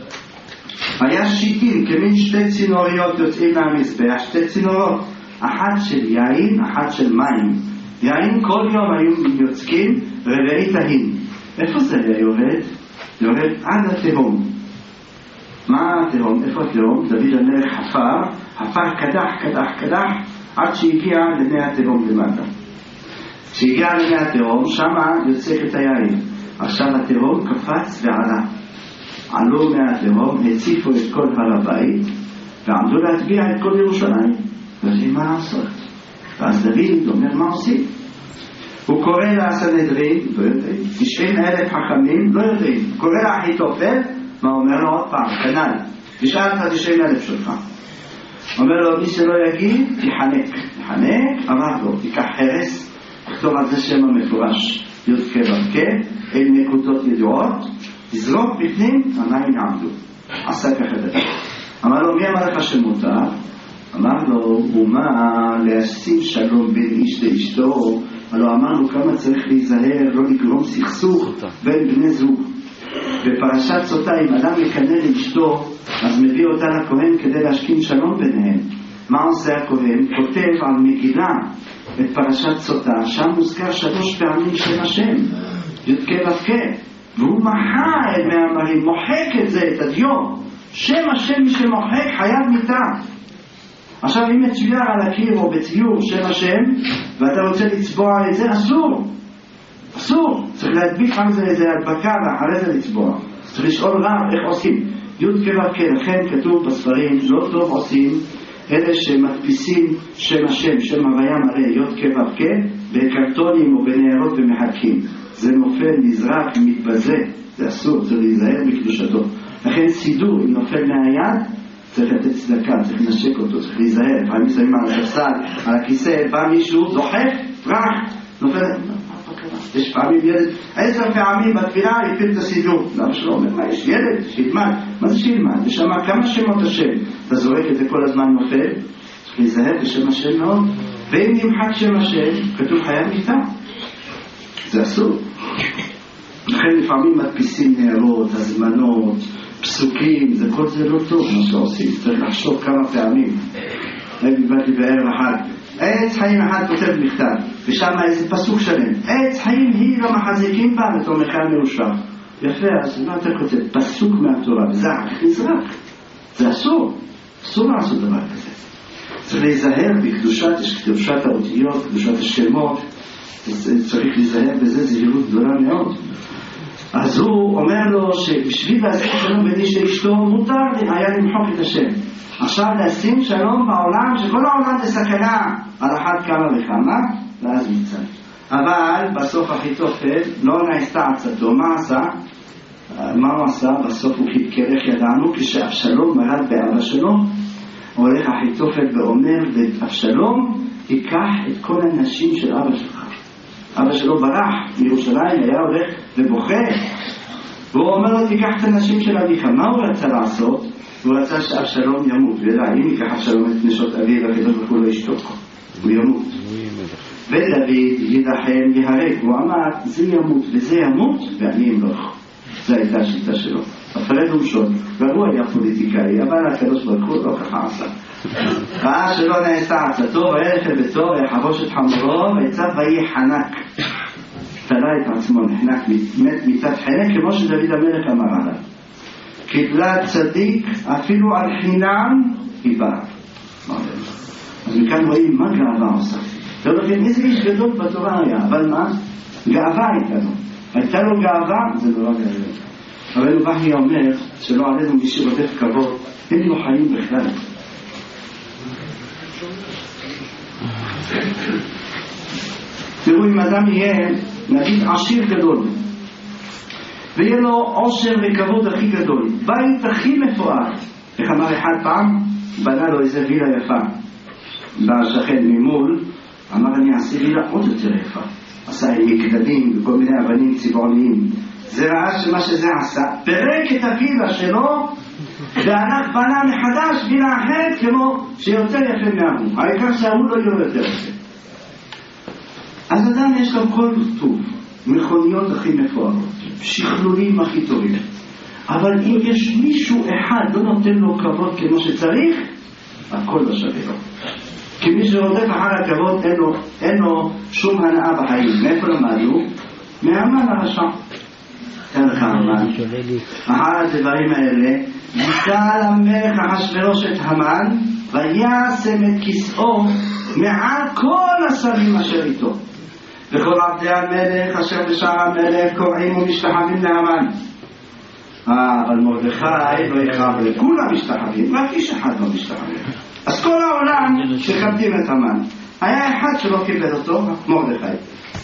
היה שיטים, כמין 2 צינוריות יוצאים מהמזבח, 2 צינורות, אחת של יין, אחת של מים. יין כל יום היו יוצקים, רביעי תהין. איפה זה היה יורד? יורד עד התהום. מה התהום? איפה התהום? דוד המלך חפר קדח, עד שהגיע למי התהום למטה. כשהגיע למי התהום, שמה יוצק את היין. עכשיו התהום קפץ ועלה. עלו מהתהום, הציפו את כל הר הבית, ועמדו להטביע את כל ירושלים. ויודעים מה לעשות. ואז דוד אומר מה עושים. הוא קורא לסנהדרין, לא יודעים. 90,000 חכמים, לא יודעים. קורא לאחיתופל, מה אומר לו עוד פעם, כנ"ל. תשאל את 90,000 שלך. אומר לו, מי שלא יגיד, תחנק, אמר לו, תיקח חרס, תכתוב על זה שם המפורש, יודקה ובקה, אל נקודות ידועות, תזרוק בפנים, המים יעמדו. עשה ככה דבר. אמר לו, מי אמר לך שמותר? אמר לו, ומה להשים שלום בין איש לאשתו? הלוא אמרנו כמה צריך להיזהר, לא לגרום סכסוך בין בני זוג. בפרשת סוטה, אם אדם מקנא לאשתו, אז מביא אותה לכהן כדי להשכין שלום ביניהם. מה עושה הכהן? כותב על מגילה את פרשת סוטה, שם מוזכר 3 פעמים שם השם, יודקה ובקה. והוא מחה את מאמרים, מוחק את זה, את הדיו. שם השם מי שמוחק חייב מיתה. עכשיו אם מצויר על הקיר או בציור שם השם, ואתה רוצה לצבוע את זה, אסור. צריך להדביק על זה איזה הדבקה ואחרי זה לצבוע. צריך לשאול רב איך עושים. יודקה ובקה, לכן כתוב בספרים, לא טוב עושים אלה שמדפיסים שם השם, שם הוויה מלא, יודקה ובקה, בקרטונים או בניירות ומחקים. זה נופל, נזרק, מתבזה, זה אסור, צריך להיזהר בקדושתו. לכן סידור, אם נופל מהיד, צריך לתת צדקה, צריך לנשק אותו, צריך להיזהר. לפעמים שמים על הספסל, על הכיסא, בא מישהו, דוחף, נופל, יש פעמים ילד, 10 פעמים בתפילה יפיל את הסידור. למה שלא אומר, מה יש ילד? שילמד. מה זה שילמד? ושמה כמה שמות השם. אתה זורק את זה כל הזמן נופל, צריך להיזהר בשם השם מאוד. ואם נמחק שם השם, כתוב חייב מיתה. זה אסור. לכן לפעמים מדפיסים נערות, הזמנות, פסוקים, כל זה לא טוב מה שעושים, צריך לחשוב כמה פעמים. באתי בערב אחד, עץ חיים אחד כותב מכתב, ושם איזה פסוק שלם, עץ חיים היא לא מחזיקים בה בתור מחל מאושר. יפה, אז מה אתה כותב? פסוק מהתורה, וזה נזרק, זה אסור לעשות דבר כזה. צריך להיזהר בקדושת האותיות, קדושת השמות, צריך להיזהר בזה זהירות גדולה מאוד. אז הוא אומר לו שבשביל להשיג שלום בין איש לאשתו מותר היה למחוק את השם. עכשיו לשים שלום בעולם, שכל העולם זה סכנה על אחת כמה וכמה, ואז מצא. אבל בסוף אחיתופל לא נעשתה עצתו. מה הוא עשה? בסוף הוא כרך ידענו, כשאבשלום מרד באבא שלו, הולך אחיתופל ואומר לאבשלום, תיקח את כל הנשים של אבא שלך. אבא שלו ברח מירושלים, היה הולך ובוכה, והוא אומר לו תיקח את הנשים של אביך. מה הוא רצה לעשות? הוא רצה שאבשלום ימות, ואם ייקח אבשלום את נשות אביו, הקדוש ברוך הוא לא ישתוק, הוא ימות, ודוד ידחם יהרג. הוא אמר זה ימות וזה ימות ואני אמלוך. זו הייתה השיטה שלו, הפרד ומשול. והוא היה פוליטיקאי, אבל הקדוש ברוך הוא לא ככה עשה. ראה שלא נעשה עצתו, וילך לביתו ויחבוש את חמורו ויצא ויחנק, תלה את עצמו, נחנק, מת מיתת חנק, כמו שדוד המלך אמר עליו, קיבלה צדיק אפילו על חינם היא באה. אז מכאן רואים מה גאווה עושה. לא לכם איזה איש גדול בתורה היה, אבל מה? גאווה הייתה לו גאווה, זה נורא גדול. אבל ובחי אומר שלא עלינו מי שרודף כבוד, אין לו חיים בכלל. תראו, אם אדם יהיה נגיד עשיר גדול ויהיה לו עושר וכבוד הכי גדול, בית הכי מפואר, איך אמר אחד פעם? בנה לו איזה וילה יפה, בשכן ממול, אמר אני אעשה וילה עוד יותר יפה, עשה עם מקדמים וכל מיני אבנים צבעוניים. זה ראה שמה שזה עשה, פרק את הווילה שלו והלך בנה מחדש וילה אחרת כמו שיותר יפה מההוא, העיקר שההוא לא יהיה יותר יפה. אז אדם יש לו כל טוב, מכוניות הכי מפוארות, שכלולים הכי טובים, אבל אם יש מישהו אחד לא נותן לו כבוד כמו שצריך, הכל לא שווה לו. כי מי שרודף אחר הכבוד אין לו שום הנאה בחיים. מאיפה למדו? מהמן הרשע. תן לך המן. אחר הדברים האלה ניסה למלך אחשוורוש את המן וישם את כיסאו מעל כל השרים אשר איתו, וכל עבדי המלך אשר בשער המלך קוראים ומשתחווים להמן. אבל מרדכי לא יכאב לו, כולם משתחווים, רק איש אחד לא משתחווים. אז כל העולם מכבדים את המן. היה אחד שלא קיבל אותו, מרדכי.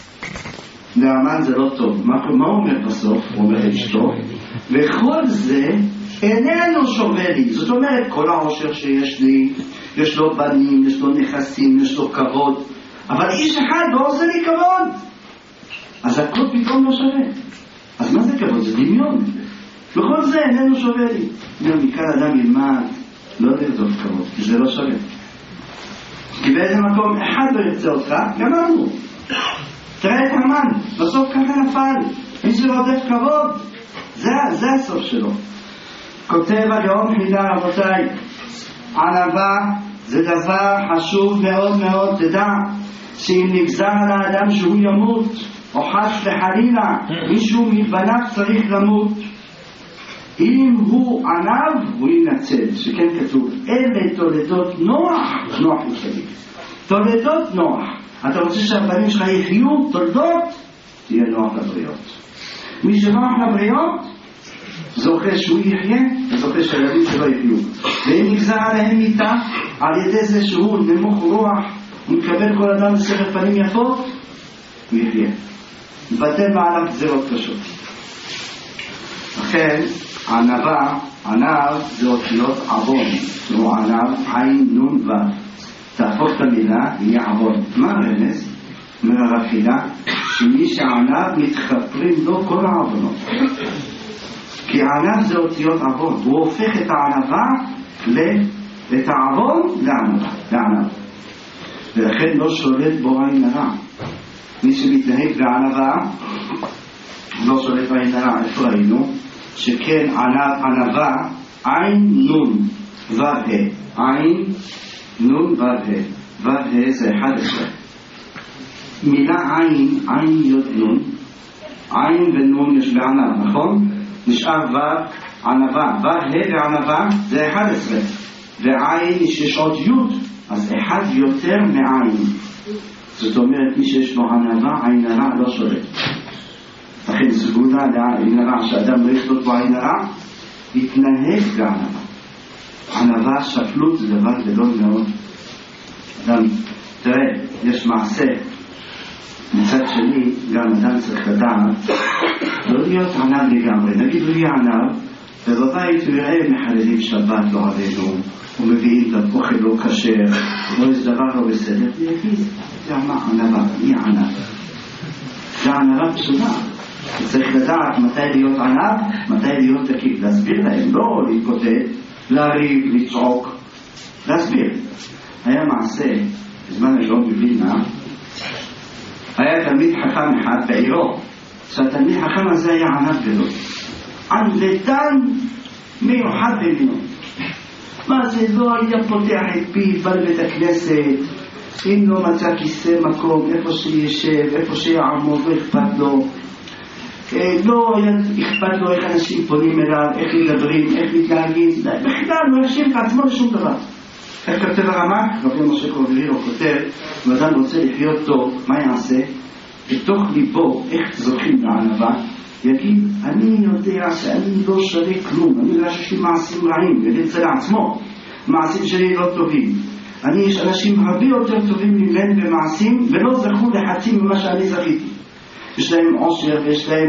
להמן זה לא טוב. מה הוא אומר בסוף? הוא אומר אשתו, וכל זה איננו שווה לי. זאת אומרת, כל העושר שיש לי, יש לו בנים, יש לו נכסים, יש לו כבוד, אבל איש אחד לא עושה לי כבוד, אז הכל פתאום לא שווה. אז מה זה כבוד? זה דמיון. וכל זה איננו שווה לי. מכאן אדם ילמד לא לרדוף כבוד, כי זה לא שווה. כי באיזה מקום אחד לא ירצה אותך, גמרנו. תראה את המן, בסוף ככה נפל. מי שרודף כבוד, זה הסוף שלו. כותב הגאון חידה, רבותיי, ענווה זה דבר חשוב מאוד מאוד. תדע שאם נגזר על האדם שהוא ימות, או חס וחלילה מישהו מבניו צריך למות, אם הוא ענב הוא ינצל. שכן כתוב אלה תולדות נוח, נוח ישליט. תולדות נוח. אתה רוצה שהבנים שלך יחיו תולדות, תהיה נוח לבריות. מי שנוח לבריות זוכה שהוא יחיה, וזוכה שהילדים שלו יחיו. ואם נגזר עליהם מיתה על ידי זה שהוא נמוך רוח, הוא מקבל כל אדם בספר פנים יפות, הוא יחיה. בטל מעליו גזירות קשות. לכן ענווה, ענב זה אותיות עוון. הוא ענב עין נון ו, תהפוך את המילה יהיה עוון. מה הרמז? אומר הרב חידה שמי שענב מתחפרים לו כל העוונות, כי ענב זה אותיות עוון. הוא הופך את הענווה את העוון לענב, ולכן לא שולט בו עין הרע. מי שמתנהג בענווה לא שולט בעין הרע. איפה ראינו? שכן ענווה, עין נון ו"ה, עין נון ו"ה, ו"ה זה 11. מילה עין, עין יוד נון, עין ונון יש בענב, נכון? נשאר ענווה, ו"ה וענווה זה 11, ועין יש עוד יוד, אז אחד יותר מעין. זאת אומרת, מי שיש לו ענווה, עין הרע לא שולט. לכן סגולה לעין הרע, שאדם לא יחלוט בו עין הרע, יתנהג בענווה. ענווה, שפלות, זה דבר גדול מאוד. אדם, תראה, יש מעשה, מצד שני, גם אדם צריך לדעת, לא להיות ענב לגמרי. נגיד הוא יהיה ענב, ובבית הוא יראה מחללים שבת לא עלינו, ומביאים את אוכל לא כשר, או איזה דבר לא בסדר, ויגיד, זה ענבה, מי ענב? זה ענבה פסולה. צריך לדעת מתי להיות ענב, מתי להיות תקיף. להסביר להם, לא להתקוטט, להריב, לצעוק, להסביר. היה מעשה, בזמן הגאון מווילנה, היה תלמיד חכם אחד בעירו, שהתלמיד חכם הזה היה ענב גדול. ענוותן מיוחד במינו. מה זה לא היה פותח את פיו בבית הכנסת, אם לא מצא כיסא מקום, איפה שישב, איפה שיעמוד, לא אכפת לו. לא אכפת לו איך אנשים פונים אליו, איך מדברים, איך מתנהגים, בכלל לא ישאיר את עצמו לשום דבר. איך כותב הרמ"ק, רבי משה קורבלילו כותב, אם אדם רוצה לחיות טוב, מה יעשה? בתוך ליבו, איך זוכים לענווה, יגיד, אני יודע שאני לא שווה כלום, אני יודע שיש לי מעשים רעים, יגיד זה לעצמו, מעשים שלי לא טובים. יש אנשים הרבה יותר טובים ממני במעשים, ולא זכו לחצי ממה שאני זכיתי. יש להם עושר, ויש להם,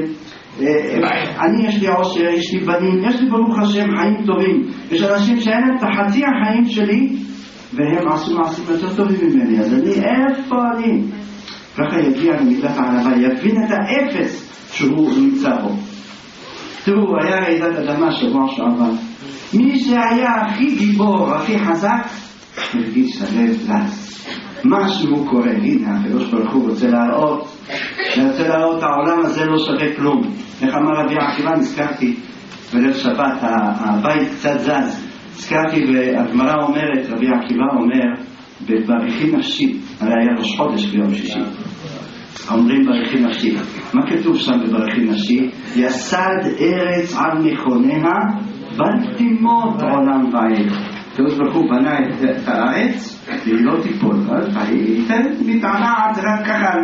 יש לי עושר, יש לי בנים, יש לי ברוך השם חיים טובים. יש אנשים שאין את החצי החיים שלי, והם עשו מעשים יותר טובים ממני, אז איפה אני? ככה יגיע למידת הענווה, יבין את האפס שהוא נמצא בו. תראו, היה רעידת אדמה שבוע שעבר. מי שהיה הכי גיבור, הכי חזק, הרגיש הלב לס. משהו קורה, הנה, הקדוש ברוך הוא רוצה להראות העולם הזה לא שווה כלום. איך אמר רבי עקיבא, נזכרתי בליל שבת, הבית קצת זז. נזכרתי והגמרא אומרת, רבי עקיבא אומר, בברכי נפשי, הרי היה ראש חודש ביום שישי. אומרים ברכי נפשי. מה כתוב שם בברכי נפשי? יסד ארץ על מכוניה, בל תימות עולם ועד. הקדוש ברוך הוא בנה את הארץ, והיא לא תיפול. היא מתענעת רק ככה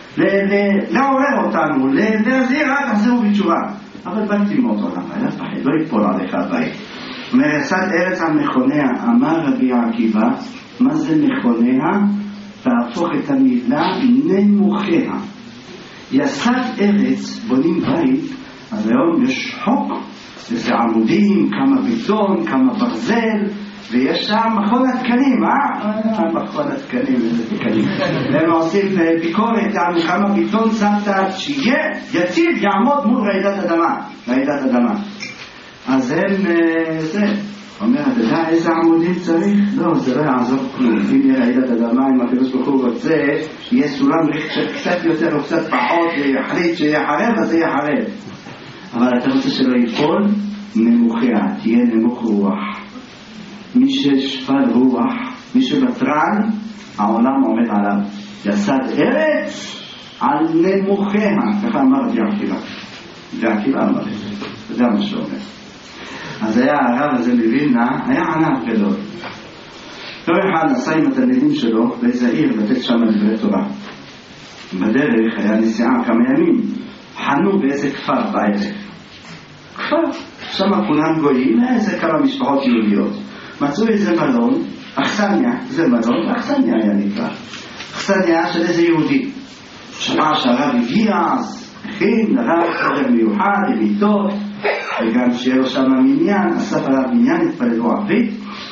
לעורר אותנו, להזהיר רק תחזרו בתשובה. אבל בל תימות עולם ועד, לא ייפול עליך הבית. יסד ארץ על מכוניה, אמר רבי עקיבא, מה זה מכוניה? תהפוך את המילה נמוכיה. יסד ארץ, בונים בית, אז היום יש חוק, איזה עמודים, כמה ביטון, כמה ברזל, ויש שם מכון התקנים, מכון התקנים, איזה תקנים. והם עושים ביקורת על כמה ביטון שמת, שיהיה יציב, יעמוד מול רעידת אדמה. אז הם, זה, אומר, אתה יודע איזה עמודים צריך? לא, זה לא יעזור כלום. אם יהיה רעידת אדמה, אם הקדוש ברוך הוא רוצה, יהיה סולם קצת יותר או קצת פחות, ויחליט שיחרב, אז זה יחרב. אבל אתה רוצה שלא ייפול, נמוכיה, תהיה נמוך רוח. מי ששפל רוח, מי שבטרן, העולם עומד עליו. יסד ארץ על נמוכיה, ככה אמר רבי עקיבא. רבי עקיבא אמר את זה, זה מה שאומר. אז היה הרב הזה מווילנה, היה ענב גדול. יום אחד נסע עם התלמידים שלו באיזה עיר לתת שם דברי תורה. בדרך היה נסיעה כמה ימים, חנו באיזה כפר בערב. כפר, שם כולם גויים, איזה כמה משפחות יהודיות. מצאו איזה מלון, אכסניה, זה מלון, אכסניה היה נקרא. אכסניה של איזה יהודי. שמע שהרב הגיע, אז הכין, הרב חדר מיוחד, עם מיטות, וגם שיהיה לו שם מניין, אסף עליו מניין, התפללו ערבית,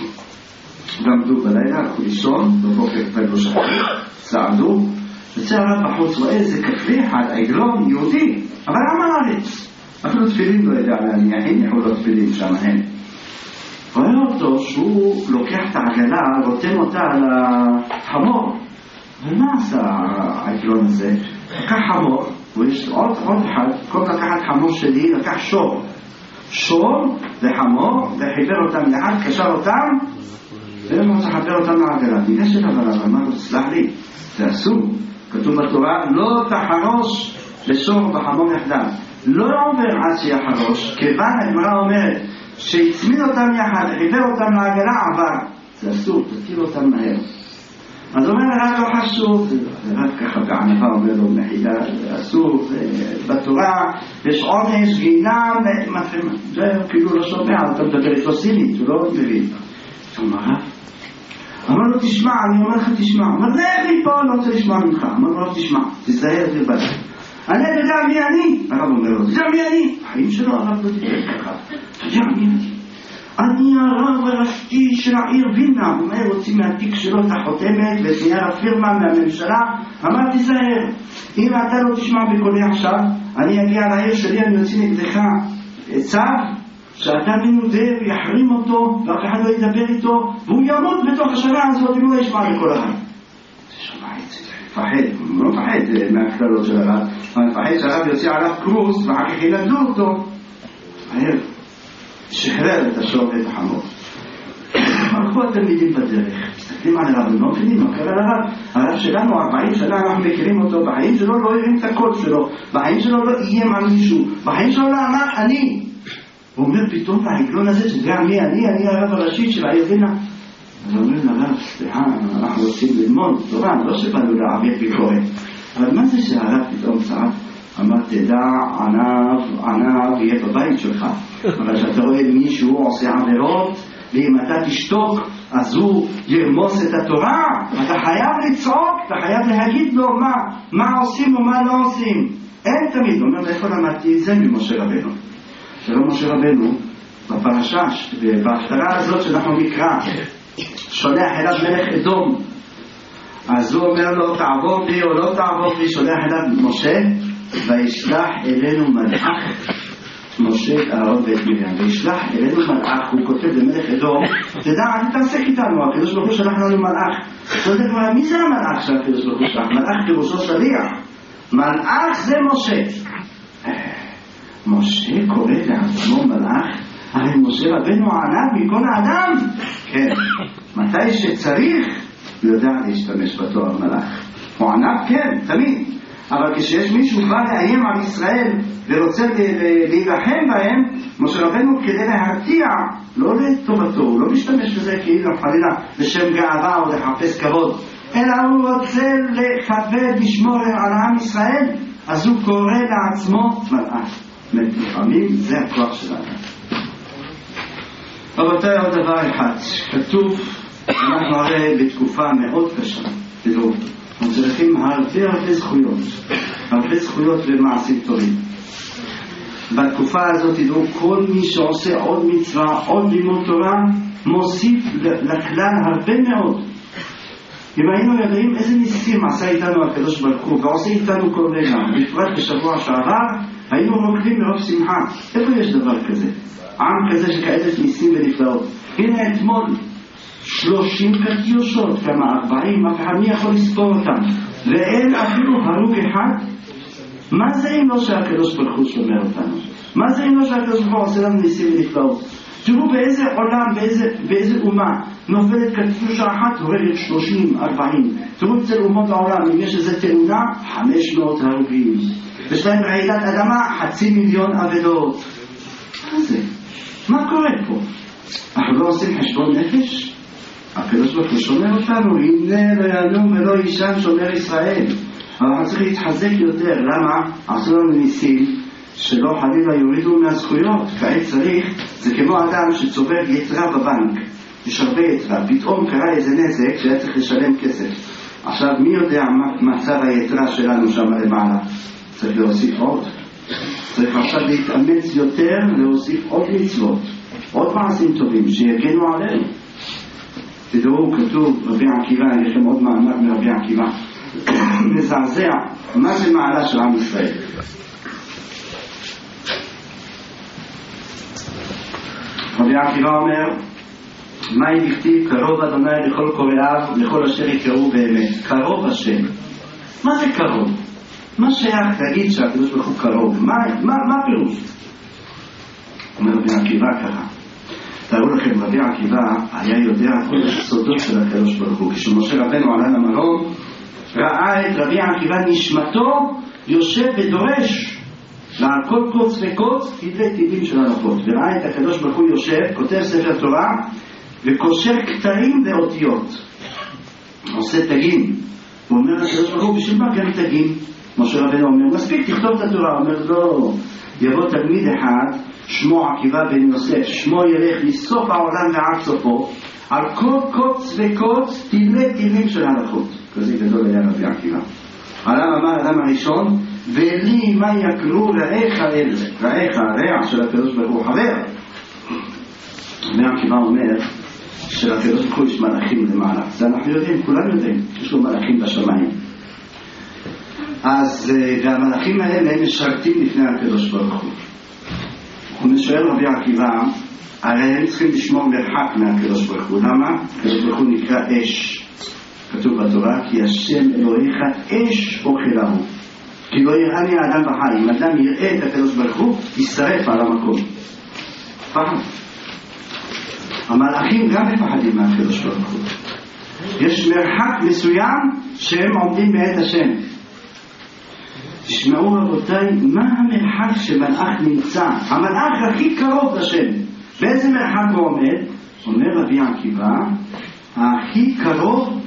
למדו בלילה, הלכו לישון, בבוקר התפללו שחרית, צעדו, יצא הרב בחוץ, רואה איזה כפרי אחד, עגלון, יהודי, אבל עם הארץ, אפילו תפילין לא ידע להניח, הניחו לו תפילין שם הם. רואה אותו שהוא לוקח את העגלה, רותם אותה על החמור, ומה עשה העגלון הזה? לקח חמור, ויש עוד אחד, כל לקחת חמור שלי, לקח שור. שור וחמור, וחיבר אותם יחד, קשר אותם, ולא רוצה לחבר אותם לעגלה. ניגש אליו עליו, אמר לו, סלח לי, זה אסור. כתוב בתורה, לא תחרוש לשור וחמור יחדיו. לא עובר עד שיחרוש, כיוון הגמרא אומרת, שהצמיד אותם יחד, חיבר אותם לעגלה, עבר. זה אסור, תתיר אותם מהר. אז אומר הרב לא חשוב, הרב ככה בענבה אומר לו מחילה, זה אסור, בתורה יש עונש, גיהינם, זה כאילו לא שומע, אתה מדבר איתו סינית, הוא לא מבין. אמר לו תשמע, אני אומר לך תשמע, אמר לך לי פה, לא רוצה לשמוע ממך, אמר לו תשמע, תזדהר לבד. אני יודע מי אני, הרב אומר לו, תדע מי אני, החיים שלו הרב לא תדע ככה, תדע מי אני. אני הרב הראשי של העיר וילנה, הוא אומר, רוצים מהתיק שלו את החותמת ואת נייר הפירמה מהממשלה. אמר תיזהר, אם אתה לא תשמע בקולי עכשיו, אני אגיע לעיר שלי, אני יוצא נגדך צו שאתה מנודה ויחרים אותו ואף אחד לא ידבר איתו והוא ימות בתוך השנה הזאת אם הוא לא ישמע בקול אחד. זה שומע את זה, מפחד, הוא לא מפחד מהכללות של הרב, הוא מפחד שהרב יוצא עליו קרוס ואחר כך ילמדו אותו. מהר שחרר את השור ואת החמור. הלכו התלמידים בדרך, מסתכלים על הרב, לא מבינים מה קרה לרב. הרב שלנו 40 שנה אנחנו מכירים אותו, בחיים שלו לא הרים את הקול שלו, בחיים שלו לא איים על מישהו, בחיים שלו לא אמר אני. הוא אומר פתאום בהגלון הזה שתדע מי אני הרב הראשי של העיר וילנה. אז הוא אומר לרב, סליחה, אנחנו רוצים ללמוד תורה, לא שבאנו להעביר ביקורת, אבל מה זה שהרב פתאום צעק? אמר תדע ענב יהיה בבית שלך, אבל שאתה רואה מישהו עושה עבירות ואם אתה תשתוק אז הוא ירמוס את התורה, אתה חייב לצעוק, אתה חייב להגיד לו מה עושים ומה לא עושים. אין תמיד, הוא אומר איפה למדתי את זה ממשה רבנו. שלא משה רבנו בפרשה בהפטרה הזאת שאנחנו נקרא שולח אליו מלך אדום, אז הוא אומר לו תעבור בי או לא תעבור בי, שולח אליו משה וישלח אלינו מלאך, משה אהרון ואת מרים, וישלח אלינו מלאך, הוא כותב למלך אדום, תדע אל תעסק איתנו, הקדוש ברוך הוא שלח לנו מלאך. מי זה המלאך של הקדוש ברוך הוא שלח? מלאך פירושו שליח, מלאך זה משה. משה קורא לעצמו מלאך? הרי משה רבנו ענב מכל האדם. כן, מתי שצריך הוא יודע להשתמש בתואר מלאך. הוא ענב כן, תמיד, אבל כשיש מישהו בא לאיים על ישראל ורוצה להילחם בהם, משה רבנו כדי להרתיע, לא לטובתו, הוא לא משתמש בזה כאילו חלילה בשם גאווה או לחפש כבוד, אלא הוא רוצה לכבד, לשמור על עם ישראל, אז הוא קורא לעצמו מלאך. לפעמים זה הכוח שלנו. רבותיי, עוד דבר אחד, כתוב, אנחנו הרי בתקופה מאוד קשה, תראו, אנחנו צריכים הרבה זכויות ומעשים טובים. בתקופה הזאת תדעו, כל מי שעושה עוד מצווה, עוד לימוד תורה, מוסיף לכלל הרבה מאוד. אם היינו יודעים איזה ניסים עשה איתנו הקדוש ברוך הוא ועושה איתנו כל רגע, בפרט בשבוע שעבר, היינו רוקדים מרוב שמחה. איפה יש דבר כזה? עם כזה שכאלה ניסים ונפלאות. הנה אתמול 30 קטיושות, כמה 40, אף אחד מי יכול לספור אותם, ואין אפילו הרוג אחד. מה זה אם לא שהקדוש ברוך הוא שומר אותנו? מה זה אם לא שהקדוש ברוך הוא עושה לנו ניסים ונפלאות? תראו באיזה עולם, באיזה אומה נופלת קטיושה אחת, הורגת 30, 40. תראו אצל אומות העולם, אם יש איזה תאונה, 500 הרוגים. יש להם רעידת אדמה, 500,000 אבדות. מה זה? מה קורה פה? אנחנו לא עושים חשבון נפש? הקדוש ברוך הוא שומר אותנו, הנה לא ינום ולא יישן שומר ישראל. אבל אנחנו צריכים להתחזק יותר. למה? עשו לנו ניסים שלא חלילה יורידו מהזכויות. כעת צריך, זה כמו אדם שצובר יתרה בבנק, יש הרבה יתרה, פתאום קרה איזה נזק שהיה צריך לשלם כסף. עכשיו מי יודע מה מצב היתרה שלנו שם למעלה? צריך להוסיף עוד, צריך עכשיו להתאמץ יותר, להוסיף עוד מצוות, עוד מעשים טובים שיגנו עלינו. תדעו, כתוב רבי עקיבא, יש לכם עוד מאמר מרבי עקיבא מזעזע, מה זה מעלה של עם ישראל. רבי עקיבא אומר, מה יבכתיב קרוב אדוני לכל קוראיו לכל אשר יקראו באמת. קרוב השם, מה זה קרוב? מה שייך להגיד שהקדוש ברוך הוא קרוב? מה פירוש? אומר רבי עקיבא ככה, תראו לכם, רבי עקיבא היה יודע כל הסודות של הקדוש ברוך הוא. כשמשה רבנו עלה למרום, ראה את רבי עקיבא נשמתו יושב ודורש ועל כל קוץ וקוץ תדלי תיבים של הלכות, וראה את הקדוש ברוך הוא יושב, כותב ספר תורה וקושר כתרים לאותיות, עושה תגים. הוא אומר לקדוש ברוך הוא, בשביל מה גם תגים? משה רבנו אומר, מספיק תכתוב את התורה. הוא אומר, לא, יבוא תלמיד אחד שמו עקיבא בן יוסף, שמו ילך מסוף העולם ועד סופו, על כל קוץ וקוץ תדלי תיבים של הלכות. כזה גדול היה רבי עקיבא. עליו אמר האדם הראשון, ולי מה יקרו רעיך אלה, רעיך הרע של הקדוש ברוך הוא חבר. רבי עקיבא אומר שלקדוש ברוך הוא יש מלאכים למעלה, זה אנחנו יודעים, כולם יודעים, יש לו מלאכים בשמיים. אז והמלאכים האלה הם משרתים לפני הקדוש ברוך הוא. הוא שואל רבי עקיבא, הרי הם צריכים לשמור מרחק מהקדוש ברוך הוא. למה? הקדוש ברוך הוא נקרא אש, כתוב בתורה, כי השם אלוהיך אש אוכלהו, כי לא יראה לי האדם בחי. אם אדם יראה את הקדוש ברוך הוא ישרף על המקום. פחד. המלאכים גם מפחדים מהקדוש ברוך הוא. יש מרחק מסוים שהם עומדים בעת השם. תשמעו רבותיי, מה המרחק שמלאך נמצא? המלאך הכי קרוב לשם, באיזה מרחק הוא עומד? אומר רבי עקיבא, הכי קרוב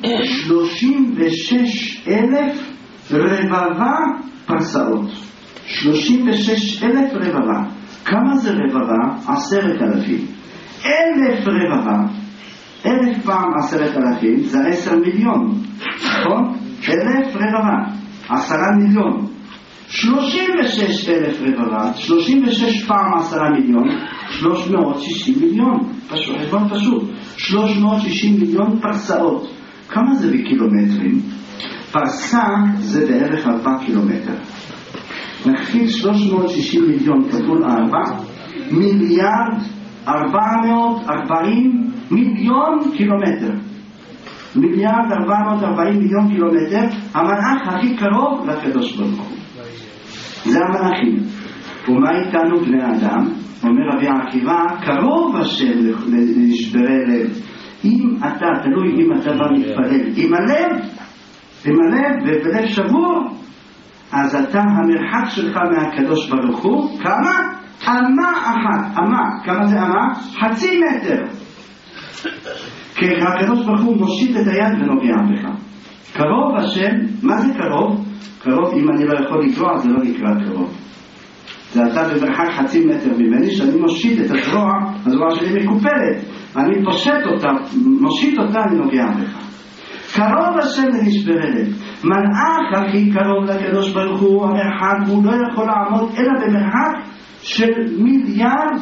36,000 רבבה פרסאות. 36,000 רבבה. כמה זה רבבה? 10,000. 1,000 רבבה, 1,000 פעם 10,000 זה 10 מיליון, נכון? 1,000 רבבה 10 מיליון. 36,000 רבבה, 36 פעם 10 מיליון, 360 מיליון. פשוט, חשבון פשוט. 360 מיליון פרסאות. כמה זה בקילומטרים? פרסה זה בערך 4 קילומטר. נכפיל 360 מיליון כפול 4, מיליארד 440 מיליון קילומטר. מיליארד 440 מיליון קילומטר. המלאך הכי קרוב לקדוש ברוך הוא. זה המלאכים. ומה איתנו בני אדם? אומר רבי עקיבא, קרוב השם לשברי לב. אם אתה, תלוי אם אתה בא מתפלל עם הלב ובלב שבור, אז אתה, המרחק שלך מהקדוש ברוך הוא כמה? אמה אחת. אמה, כמה זה אמה? 0.5 מטר. כי הקדוש ברוך הוא מושיט את היד ונוגע בך. קרוב השם, מה זה קרוב? קרוב, אם אני לא יכול לקרוא, זה לא נקרא קרוב. זה אתה במרחק 0.5 מטר ממני, שאני מושיט את הזרוע, הזרוע שלי מקופלת, אני פושט אותה, מושיט אותה, אני נוגע בך. קרוב השם לנשברי לב. מלאך הכי קרוב לקדוש ברוך הוא, המרחק, הוא לא יכול לעמוד אלא במרחק של מיליארד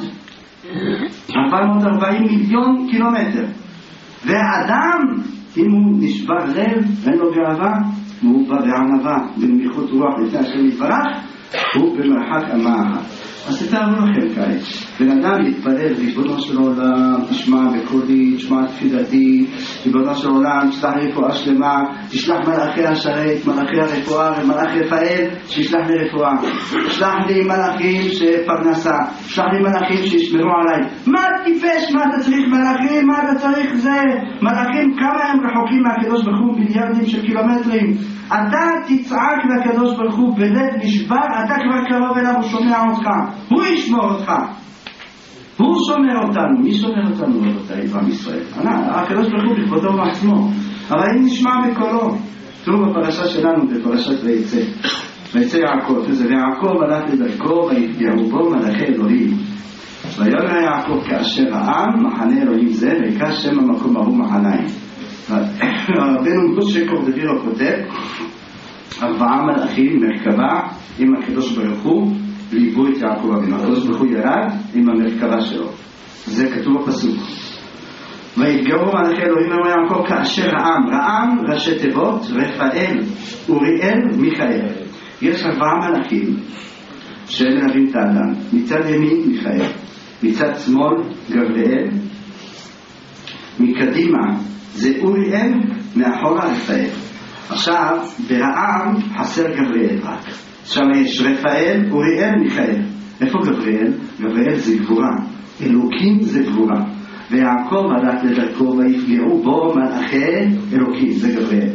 440 מיליון קילומטר. והאדם, אם הוא נשבר לב, אין לו גאווה, הוא בא בענווה, בנמיכות רוח לפני השם יתברך, הוא במרחק אמה אחת. אז תתארו לכם כעת, בן אדם יתפלל, ריבונו של עולם, תשמע בקולי, תשמע תפילתי, ריבונו של עולם, תשלח לי רפואה שלמה, תשלח מלאכי השרת, מלאכי הרפואה, מלאך רפאל, שישלח לי רפואה, תשלח לי מלאכים שפרנסה, תשלח לי מלאכים שישמרו עליי. מה טיפש? מה אתה צריך מלאכים? מה אתה צריך זה? מלאכים, כמה הם רחוקים מהקדוש ברוך הוא? מיליארדים של קילומטרים. אתה תצעק לקדוש ברוך הוא בלב נשבר, אתה כבר קרוב אליו, הוא שומע אותך, הוא ישמור אותך, הוא שומר אותנו. מי שומר אותנו רבותיי בעם ישראל? הקדוש ברוך הוא בכבודו ובעצמו, אבל אם נשמע בקולו. תראו בפרשה שלנו, בפרשת ויצא יעקב, ויעקב הלך לדרכו ויפגעו בו מלאכי אלוהים, ויאמר יעקב כאשר העם מחנה אלוהים זה, ויקרא שם המקום ההוא מחניים. רבנו משה קורדבירו כותב 4 מלאכים מרכבה עם הקדוש ברוך הוא ליוו את יעקב אבינו. הקדוש ברוך הוא ירד עם המרכבה שלו, זה כתוב בפסוק. ויתגאו מלאכי אלוהים אמר יעקב כאשר העם. רעם ראשי תיבות רפאל, אוריאל, מיכאל. יש 4 מלאכים שהם מלווים את האדם. מצד ימין מיכאל, מצד שמאל גבריאל, מקדימה זה אוריאל, מאחורה רפאל. עכשיו ברעם חסר גבריאל רק. עכשיו יש רפאל, אוריאל, מיכאל. איפה גבריאל? גבריאל זה גבורה, אלוקים זה גבורה. ויעקב הלך לדרכו ויפגעו בו מלאכי אלוקים, זה גבריאל.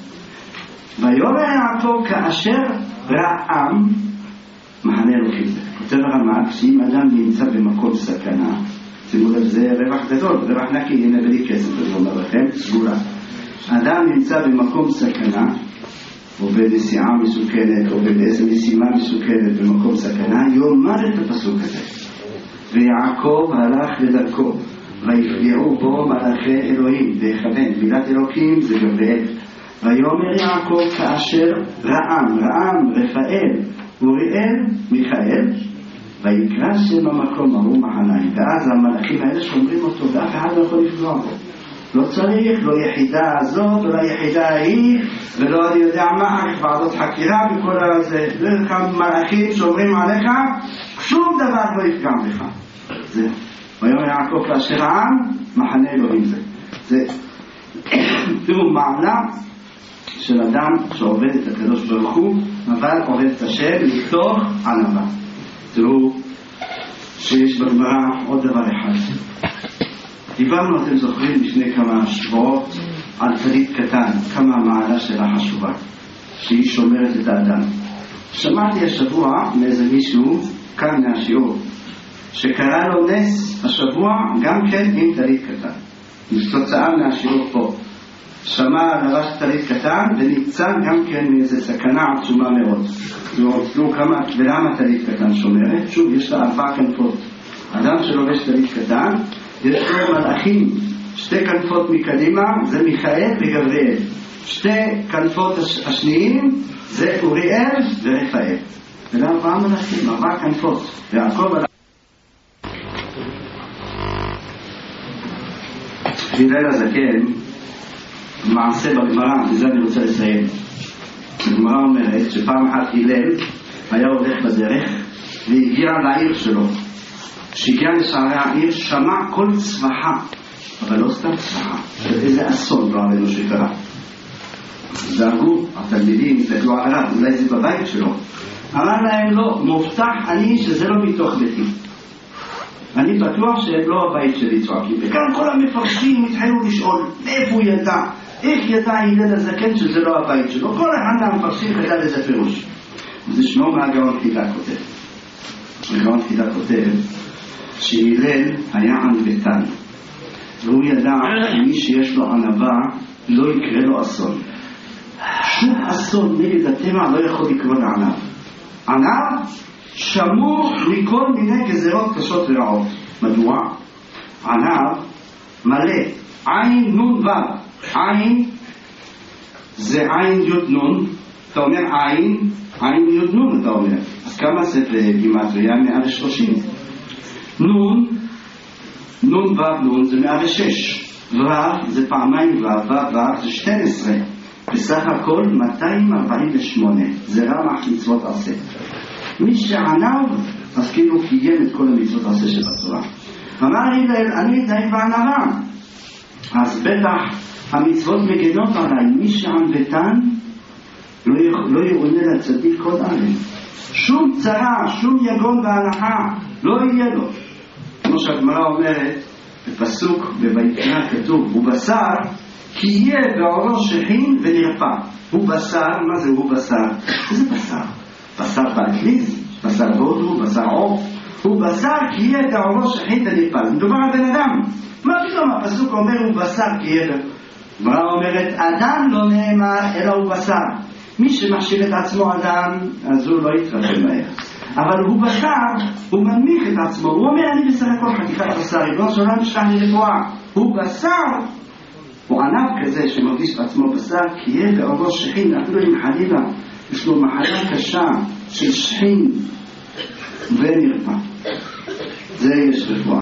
ויאמר יעקב כאשר רעם מחנה אלוקים. זה כותב הרמ"א, שאם אדם נמצא במקום סכנה, שימו לב, זה רווח גדול, רווח נקי, הנה בלי כסף, אני אומר לכם, סגורה. אדם נמצא במקום סכנה, או בנסיעה מסוכנת, או באיזו משימה מסוכנת במקום סכנה, יאמר את הפסוק הזה. ויעקב הלך לדרכו, ויפגעו בו מלאכי אלוהים, ויכוון, מילת אלוקים זה גבריאל. ויאמר יעקב כאשר רעם, רפאל, אוריאל, מיכאל, ויקרא שם המקום ההוא מחניים. ואז המלאכים האלה שומרים אותו, ואף אחד לא יכול לפגוע בו. לא צריך, לא יחידה הזאת, ולא יחידה ההיא, ולא אני יודע מה, ועדות חקירה וכל הזה. כמה מלאכים שומרים עליך, שום דבר לא יפגע בך. זה. ויאמר יעקב כאשר רעם, מחנה אלוהים זה. זה. תראו, מעלה של אדם שעובד את הקדוש ברוך הוא, אבל עובד את השם מתוך ענווה. תראו שיש בגמרא עוד דבר אחד. דיברנו, אתם זוכרים, לפני כמה שבועות על טלית קטן, כמה המעלה שלה חשובה, שהיא שומרת את האדם. שמעתי השבוע מאיזה מישהו כאן מהשיעור שקרא לו נס השבוע גם כן עם טלית קטן. תוצאה מהשיעור פה. שמע לבש טלית קטן ונמצא גם כן מאיזה סכנה עצומה מאוד. תראו כמה, ולמה טלית קטן שומרת? שוב, יש לה 4 כנפות. אדם שלובש טלית קטן, יש לו מלאכים, 2 כנפות מקדימה, זה מיכאל וגבריאל. 2 כנפות השניים, זה אוריאל ורפאל. ולה 4 מלאכים, 4 כנפות. ויעקב הלך. הלל הזקן, מעשה בגמרא, וזה אני רוצה לסיים. הגמרא אומרת שפעם אחת הלל היה הולך בדרך והגיע לעיר שלו. כשהגיע לשערי העיר שמע כל צווחה, אבל לא סתם צווחה, איזה אסון רעינו שקרה. דאגו, התלמידים הסתכלו עליו, אולי זה בבית שלו. אמר להם לא, מובטח אני שזה לא מתוך ביתי. אני בטוח שהם לא הבית שלי צועקים. וכאן כל המפרשים התחילו לשאול מאיפה הוא ידע, איך ידע הלל הזקן שזה לא הבית שלו. כל אחד מהמפרשים חייב לזה פירוש. וזה שמו מהגאון חידה כותב. הגאון חידה כותב שהלל היה ענוותן, והוא ידע שמי שיש לו ענווה לא יקרה לו אסון. שום אסון נגד הטבע לא יכול לקרות לענב. ענב שמור מכל מיני גזרות קשות ורעות. מדוע? ענב מלא עין נון ו. עין זה עין יוד נון. אתה אומר עין יוד נון אתה אומר. אז כמה זה בגימטריה? 130. נון ו נון זה 106. ו זה פעמיים ו זה 12. בסך הכל 248. זה רמ"ח מצוות עשה. מי שענב אז כאילו קיים את כל המצוות עשה שבתורה. אמר הלל אני די בענווה, אז בטח המצוות מגנות עליי. מי שענוותן לא יעונה לצדיק כל עליהם. שום צרה, שום יגון והנחה לא יהיה לו. כמו שהגמרא אומרת בפסוק בויקרא כתוב הוא בשר כי יהיה בעורו שכין ונרפא. הוא בשר, מה זה הוא בשר? איזה בשר? בשר באטליז, בשר בודו, בשר עוף. הוא בשר כי יהיה בעורו שכין ונרפא. זה מדובר על בן אדם. מה פתאום הפסוק אומר הוא בשר כי יהיה? הגמרא אומרת אדם לא נאמר אלא הוא בשר. מי שמחשיב את עצמו אדם אז הוא לא יתרחב מהר, אבל הוא בשר, הוא מנמיך את עצמו. הוא אומר אני בסך הכל חתיכת בשר, ריבונו של עולם ישלח לי רפואה. הוא בשר, הוא ענב כזה שמרגיש בעצמו בשר כי יהיה בעורו שכין. אפילו אם חלילה יש לו מחלה קשה של שכין ונרפא, זה יש רפואה.